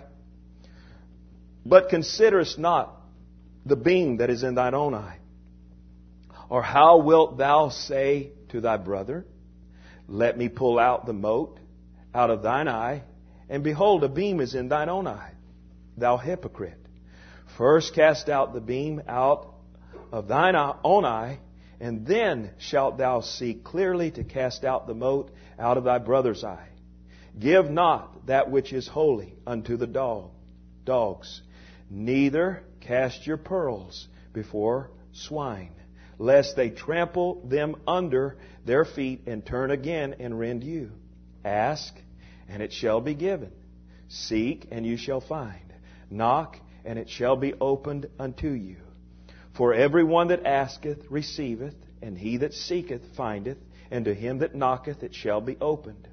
but considerest not the beam that is in thine own eye? Or how wilt thou say to thy brother, let me pull out the mote out of thine eye, and behold, a beam is in thine own eye? Thou hypocrite, first cast out the beam out of thine own eye, and then shalt thou see clearly to cast out the mote out of thy brother's eye. Give not that which is holy unto the dogs, neither cast your pearls before swine, lest they trample them under their feet and turn again and rend you. Ask, and it shall be given. Seek, and you shall find. Knock, and it shall be opened unto you. For every one that asketh receiveth, and he that seeketh findeth, and to him that knocketh it shall be opened.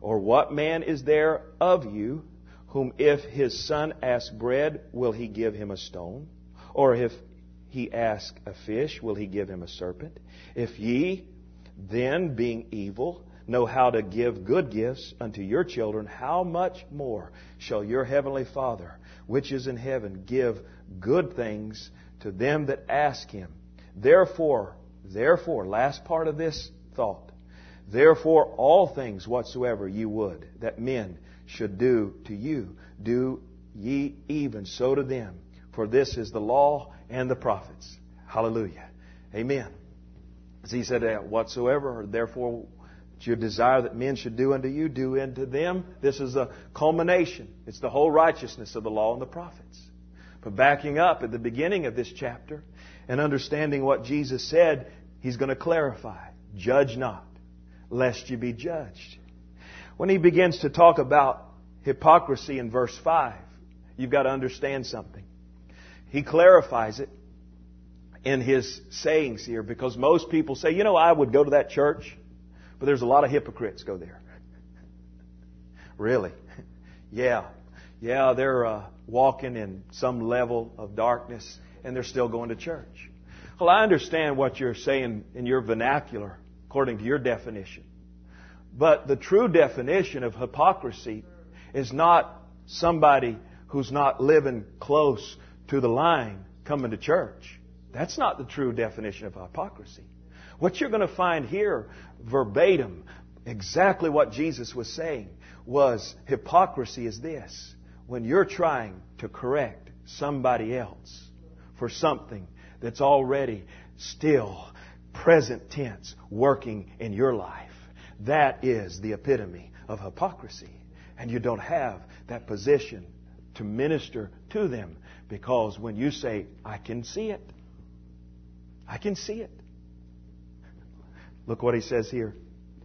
Or what man is there of you, whom if his son ask bread, will he give him a stone? Or if he ask a fish, will he give him a serpent? If ye, then, being evil, know how to give good gifts unto your children, how much more shall your heavenly Father, which is in heaven, give good things to them that ask Him? Therefore, last part of this thought, therefore all things whatsoever ye would that men should do to you, do ye even so to them. For this is the law and the prophets. Hallelujah. Amen. As He said, whatsoever, or therefore you desire that men should do unto you, do unto them. This is a culmination. It's the whole righteousness of the law and the prophets. But backing up at the beginning of this chapter and understanding what Jesus said, He's going to clarify. Judge not, lest you be judged. When He begins to talk about hypocrisy in verse 5, you've got to understand something. He clarifies it in His sayings here, because most people say, I would go to that church, but there's a lot of hypocrites go there. Really? Yeah, they're walking in some level of darkness, and they're still going to church. Well, I understand what you're saying in your vernacular, according to your definition. But the true definition of hypocrisy is not somebody who's not living close to the line coming to church. That's not the true definition of hypocrisy. What you're going to find here, verbatim, exactly what Jesus was saying, was hypocrisy is this: when you're trying to correct somebody else for something that's already still present tense working in your life. That is the epitome of hypocrisy. And you don't have that position to minister to them, because when you say, I can see it. I can see it. Look what He says here.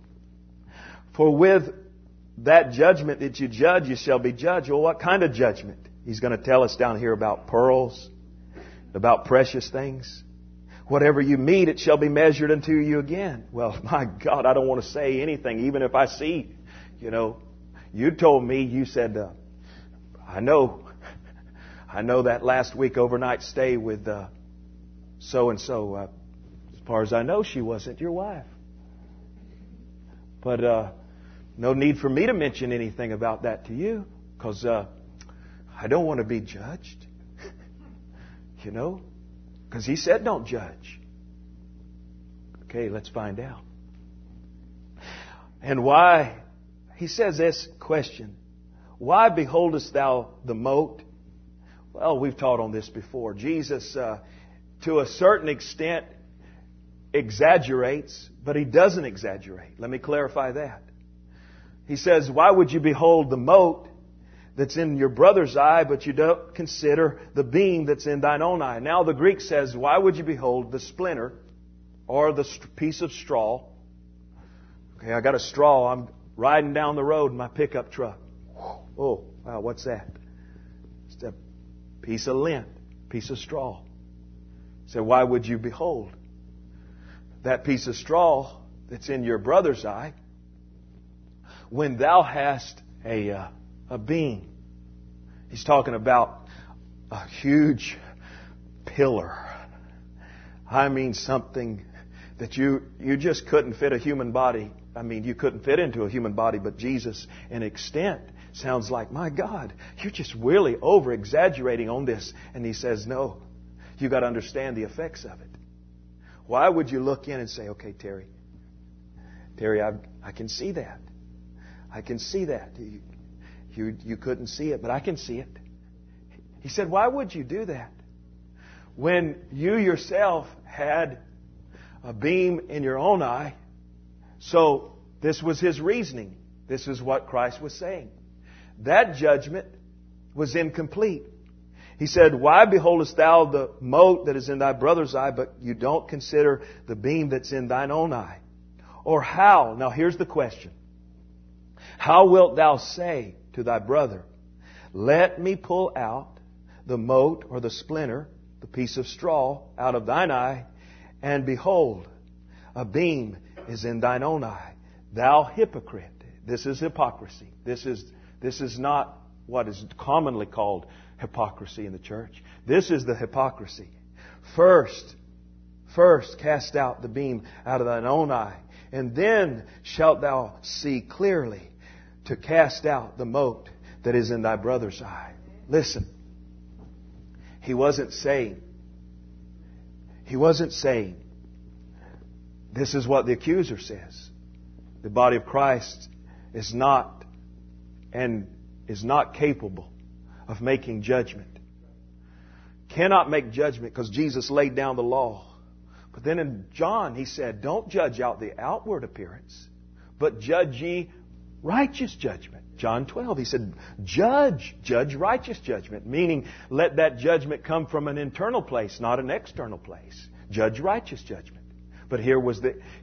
For with that judgment that you judge, you shall be judged. Well, what kind of judgment? He's going to tell us down here about pearls, about precious things. Whatever you mete, it shall be measured unto you again. Well, my God, I don't want to say anything, even if I see, you told me, you said, I know that last week overnight stay with so-and-so. As far as I know, she wasn't your wife. But no need for me to mention anything about that to you, because I don't want to be judged. Because He said don't judge. Okay, let's find out. And why? He says this question: why beholdest thou the mote? Well, we've taught on this before. Jesus, to a certain extent, exaggerates, but He doesn't exaggerate. Let me clarify that. He says, why would you behold the mote that's in your brother's eye, but you don't consider the beam that's in thine own eye? Now the Greek says, why would you behold the splinter or the piece of straw? Okay, I got a straw. I'm riding down the road in my pickup truck. Oh, wow, what's that? It's a piece of lint, piece of straw. So why would you behold that piece of straw that's in your brother's eye when thou hast a beam? He's talking about a huge pillar. I mean, something that you just couldn't fit a human body. I mean, you couldn't fit into a human body, but Jesus, in extent, sounds like, my God, you're just really over-exaggerating on this. And He says, no, you got to understand the effects of it. Why would you look in and say, okay, Terry, I can see that. I can see that. You couldn't see it, but I can see it. He said, why would you do that when you yourself had a beam in your own eye? So this was His reasoning. This is what Christ was saying. That judgment was incomplete. He said, why beholdest thou the mote that is in thy brother's eye, but you don't consider the beam that's in thine own eye? Or how? Now here's the question. How wilt thou say to thy brother, let me pull out the mote or the splinter, the piece of straw, out of thine eye, and behold, a beam is in thine own eye. Thou hypocrite. This is hypocrisy. This is not what is commonly called hypocrisy in the church. This is the hypocrisy. First cast out the beam out of thine own eye, and then shalt thou see clearly to cast out the mote that is in thy brother's eye. Listen, he wasn't saying, this is what the accuser says. The body of Christ is not capable of making judgment. Cannot make judgment because Jesus laid down the law. But then in John, he said, don't judge out the outward appearance, but judge ye righteous judgment. John 12, he said, judge righteous judgment, meaning let that judgment come from an internal place, not an external place. Judge righteous judgment. But here was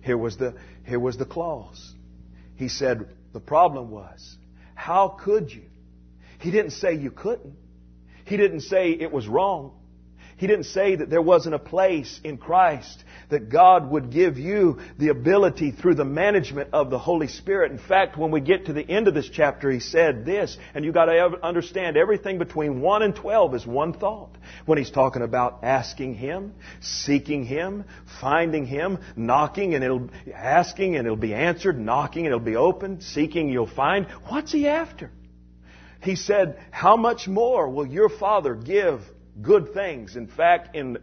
the clause. He said, the problem was, how could you? He didn't say you couldn't. He didn't say it was wrong. He didn't say that there wasn't a place in Christ that God would give you the ability through the management of the Holy Spirit. In fact, when we get to the end of this chapter, he said this, and you've got to understand everything between 1 and 12 is one thought. When he's talking about asking Him, seeking Him, finding Him, knocking and asking and it'll be answered, knocking and it'll be opened, seeking you'll find. What's he after? He said, how much more will your Father give good things? In fact, in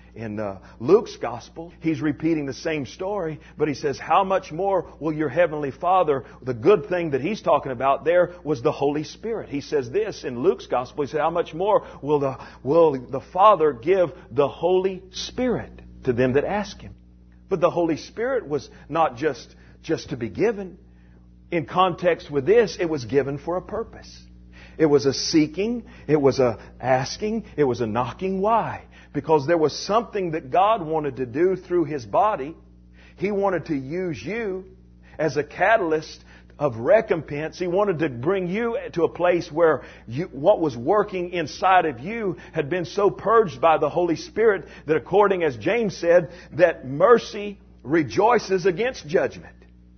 Luke's Gospel, he's repeating the same story, but he says, how much more will your Heavenly Father, the good thing that he's talking about there was the Holy Spirit. He says this in Luke's Gospel, he said, how much more will the Father give the Holy Spirit to them that ask Him? But the Holy Spirit was not just to be given. In context with this, it was given for a purpose. It was a seeking, it was a asking, it was a knocking. Why? Because there was something that God wanted to do through His body. He wanted to use you as a catalyst of recompense. He wanted to bring you to a place where what was working inside of you had been so purged by the Holy Spirit that, according as James said, that mercy rejoices against judgment.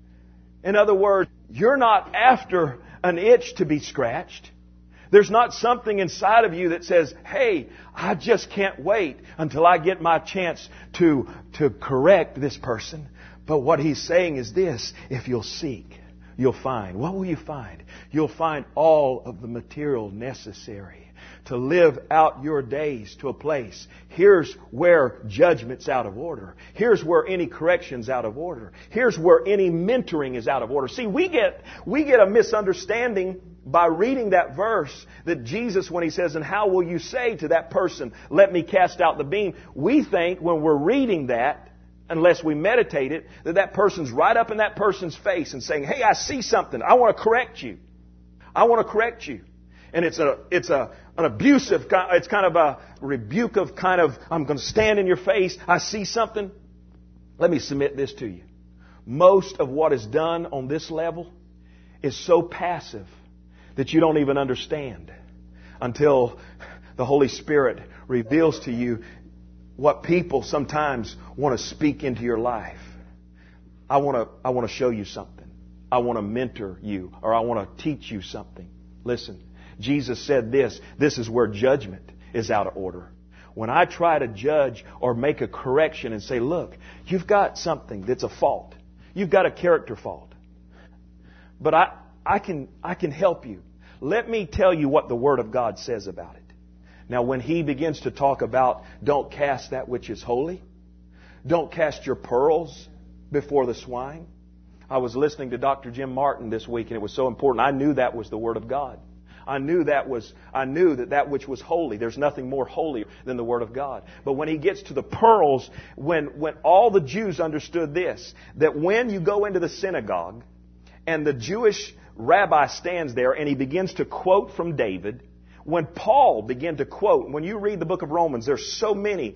In other words, you're not after an itch to be scratched. There's not something inside of you that says, hey, I just can't wait until I get my chance to correct this person. But what he's saying is this, if you'll seek, you'll find. What will you find? You'll find all of the material necessary to live out your days to a place. Here's where judgment's out of order. Here's where any correction's out of order. Here's where any mentoring is out of order. See, we get a misunderstanding by reading that verse that Jesus, when He says, and how will you say to that person, let me cast out the beam? We think when we're reading that, unless we meditate it, that person's right up in that person's face and saying, hey, I see something. I want to correct you. I want to correct you. And it's an abusive, it's kind of a rebuke of kind of, I'm going to stand in your face. I see something. Let me submit this to you. Most of what is done on this level is so passive that you don't even understand until the Holy Spirit reveals to you what people sometimes want to speak into your life. I want to show you something. I want to mentor you, or I want to teach you something. Listen, Jesus said this is where judgment is out of order. When I try to judge or make a correction and say, look, you've got something that's a fault. You've got a character fault. But I can help you. Let me tell you what the Word of God says about it. Now, when He begins to talk about don't cast that which is holy, don't cast your pearls before the swine. I was listening to Dr. Jim Martin this week, and it was so important. I knew that was the Word of God. I knew that which was holy. There's nothing more holy than the Word of God. But when he gets to the pearls, when all the Jews understood this, that when you go into the synagogue and the Jewish rabbi stands there and he begins to quote from David, when Paul began to quote, when you read the book of Romans, there's so many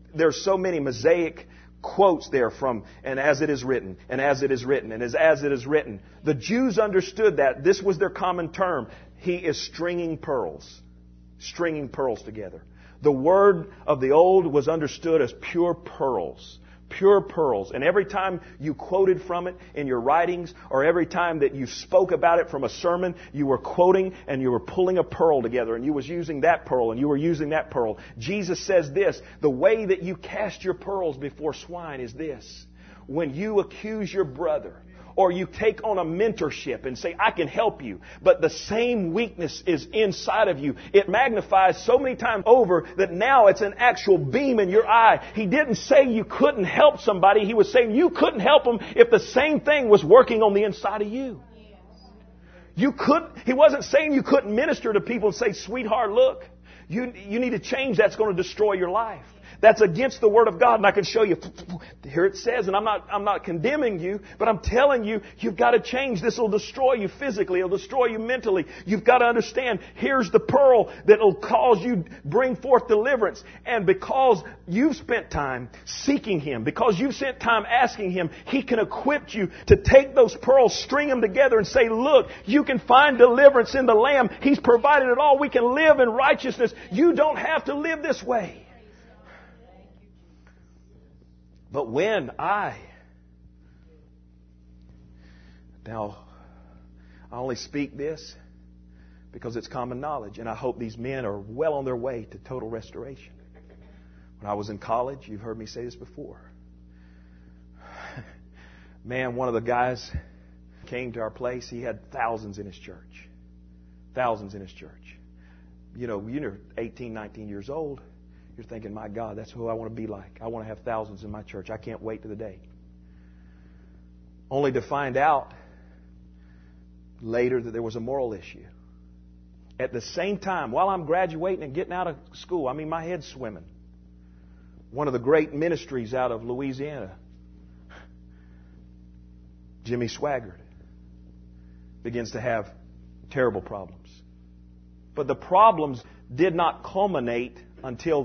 Mosaic quotes there from, and as it is written, and as it is written, and as it is written. The Jews understood that. This was their common term. He is stringing pearls together. The word of the old was understood as pure pearls. Pure pearls. And every time you quoted from it in your writings, or every time that you spoke about it from a sermon, you were quoting and you were pulling a pearl together, and you was using that pearl and you were using that pearl. Jesus says this: the way that you cast your pearls before swine is this: when you accuse your brother, or you take on a mentorship and say, I can help you, but the same weakness is inside of you. It magnifies so many times over that now it's an actual beam in your eye. He didn't say you couldn't help somebody. He was saying you couldn't help them if the same thing was working on the inside of you. He wasn't saying you couldn't minister to people and say, sweetheart, look, you need to change. That's going to destroy your life. That's against the Word of God, and I can show you. Here it says, and I'm not condemning you, but I'm telling you, you've got to change. This will destroy you physically. It'll destroy you mentally. You've got to understand, here's the pearl that will cause you bring forth deliverance. And because you've spent time seeking Him, because you've spent time asking Him, He can equip you to take those pearls, string them together, and say, look, you can find deliverance in the Lamb. He's provided it all. We can live in righteousness. You don't have to live this way. But when now I only speak this because it's common knowledge, and I hope these men are well on their way to total restoration. When I was in college, you've heard me say this before. Man, one of the guys came to our place. He had thousands in his church. Thousands in his church. You know, you're 18, 19 years old. You're thinking, my God, that's who I want to be like. I want to have thousands in my church. I can't wait to the day. Only to find out later that there was a moral issue. At the same time, while I'm graduating and getting out of school, I mean, my head's swimming. One of the great ministries out of Louisiana, Jimmy Swaggart, begins to have terrible problems. But the problems did not culminate until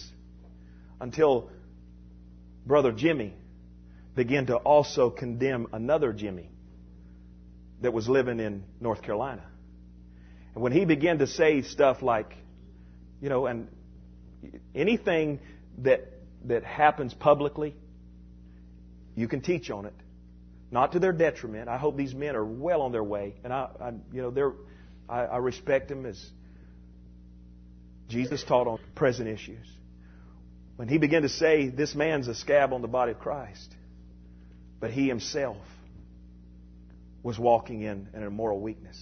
Brother Jimmy began to also condemn another Jimmy that was living in North Carolina. And when he began to say stuff like, you know, and anything that happens publicly, you can teach on it, not to their detriment. I hope these men are well on their way, and I respect them as Jesus taught on present issues. When he began to say, this man's a scab on the body of Christ, but he himself was walking in an immoral weakness.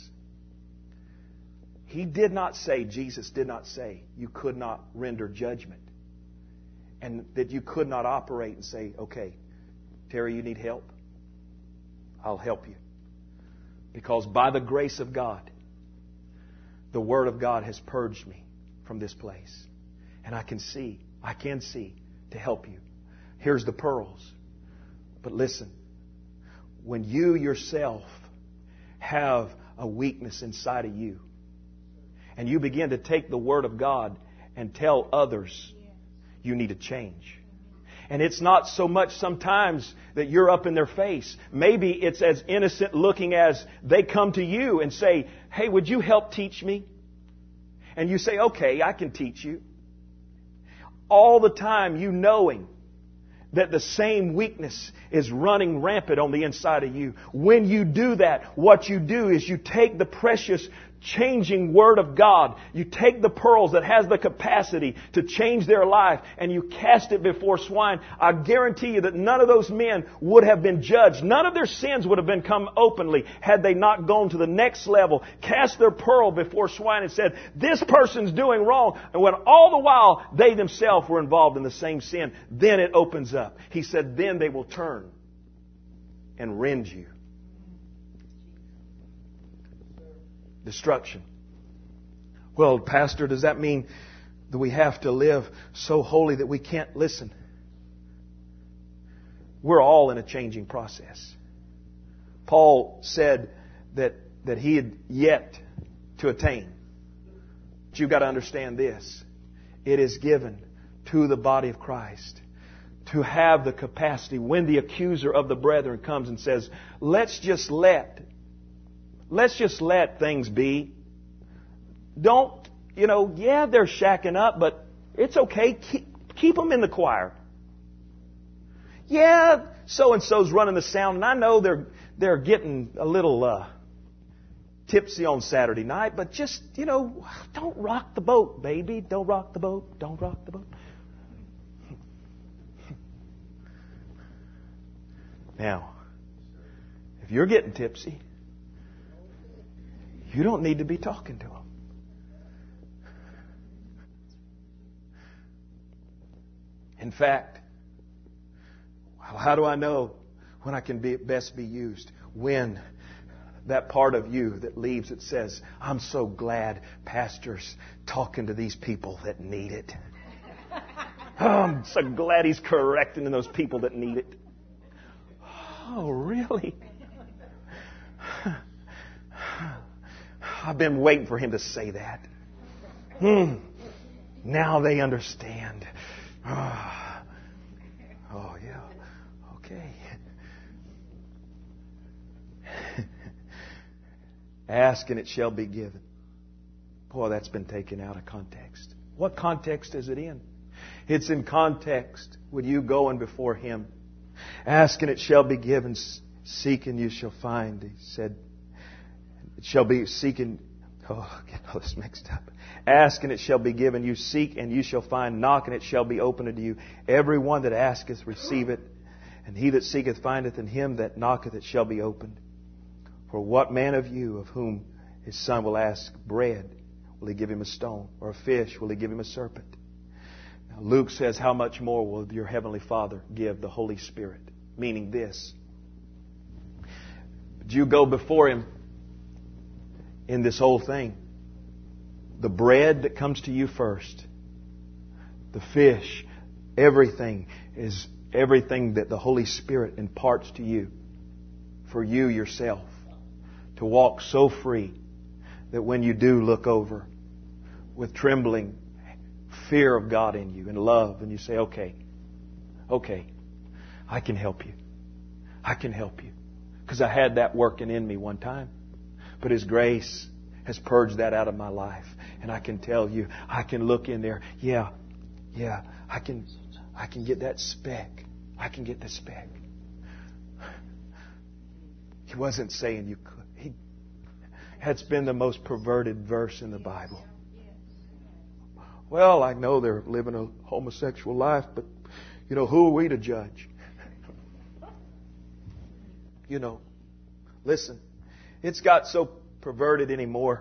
Jesus did not say you could not render judgment, and that you could not operate and say, okay, Terry, you need help? I'll help you. Because by the grace of God, the Word of God has purged me from this place. And I can see to help you. Here's the pearls. But listen, when you yourself have a weakness inside of you, and you begin to take the Word of God and tell others you need to change. And it's not so much sometimes that you're up in their face. Maybe it's as innocent looking as they come to you and say, hey, would you help teach me? And you say, okay, I can teach you. All the time you knowing that the same weakness is running rampant on the inside of you. When you do that, what you do is you take the precious changing Word of God. You take the pearls that has the capacity to change their life and you cast it before swine. I guarantee you that none of those men would have been judged. None of their sins would have been come openly had they not gone to the next level, cast their pearl before swine and said, this person's doing wrong. And when all the while they themselves were involved in the same sin, then it opens up. He said, then they will turn and rend you. Destruction. Well, Pastor, does that mean that we have to live so holy that we can't listen? We're all in a changing process. Paul said that he had yet to attain. But you've got to understand this. It is given to the body of Christ to have the capacity when the accuser of the brethren comes and says, let's just let things be. Don't, they're shacking up, but it's okay. Keep them in the choir. Yeah, so-and-so's running the sound, and I know they're getting a little tipsy on Saturday night, but just, don't rock the boat, baby. Don't rock the boat. Don't rock the boat. Now, if you're getting tipsy, you don't need to be talking to them. In fact, how do I know when I can best be used? When that part of you that leaves that says, I'm so glad Pastor's talking to these people that need it. Oh, I'm so glad he's correcting those people that need it. Oh, really? I've been waiting for him to say that. Now they understand. Oh, yeah. Okay. Ask and it shall be given. Boy, that's been taken out of context. What context is it in? It's in context with you going before Him. Ask and it shall be given. Seek and you shall find. He said, it shall be seeking. Oh, I get all this mixed up. Ask and it shall be given. You seek and you shall find. Knock and it shall be opened unto you. Every one that asketh, receive it. And he that seeketh, findeth. And him that knocketh, it shall be opened. For what man of you, of whom his son will ask bread, will he give him a stone? Or a fish, will he give him a serpent? Now Luke says, how much more will your heavenly Father give the Holy Spirit? Meaning this. But you go before Him in this whole thing. The bread that comes to you first, the fish, everything is everything that the Holy Spirit imparts to you for you yourself to walk so free that when you do look over with trembling fear of God in you and love, and you say, okay, I can help you. I can help you. Because I had that working in me one time. But His grace has purged that out of my life. And I can tell you, I can look in there. Yeah, I can get that speck. I can get the speck. He wasn't saying you could. That's been the most perverted verse in the Bible. Well, I know they're living a homosexual life, but, who are we to judge? Listen, it's got so perverted anymore.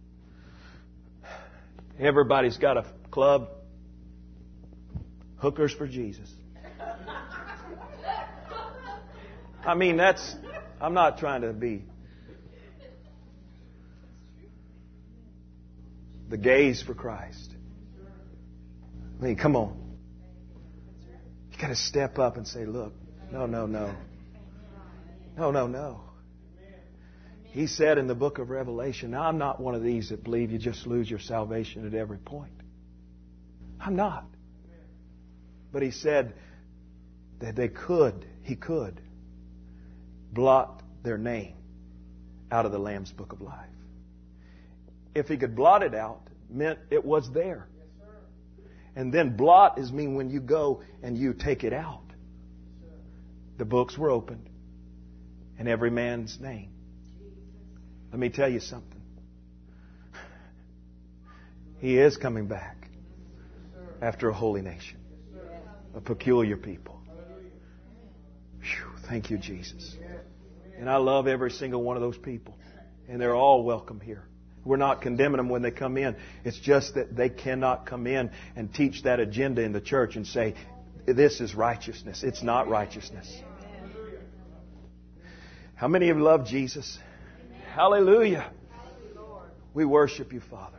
Everybody's got a club. Hookers for Jesus. I mean, I'm not trying to be the gays for Christ. I mean, come on. You got to step up and say, look, no. He said in the book of Revelation, now I'm not one of these that believe you just lose your salvation at every point. I'm not. But He said that He could blot their name out of the Lamb's book of life. If He could blot it out, meant it was there. And then blot is mean when you go and you take it out. The books were opened. And every man's name. Let me tell you something. He is coming back after a holy nation. A peculiar people. Whew, thank you, Jesus. And I love every single one of those people. And they're all welcome here. We're not condemning them when they come in. It's just that they cannot come in and teach that agenda in the church and say, this is righteousness. It's not righteousness. How many of you love Jesus? Hallelujah. We worship you, Father.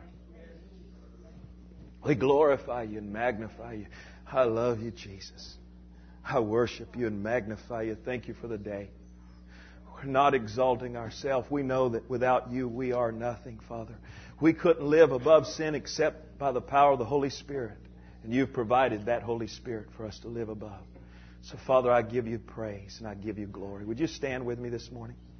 We glorify you and magnify you. I love you, Jesus. I worship you and magnify you. Thank you for the day. We're not exalting ourselves. We know that without you, we are nothing, Father. We couldn't live above sin except by the power of the Holy Spirit. And you've provided that Holy Spirit for us to live above. So, Father, I give you praise and I give you glory. Would you stand with me this morning?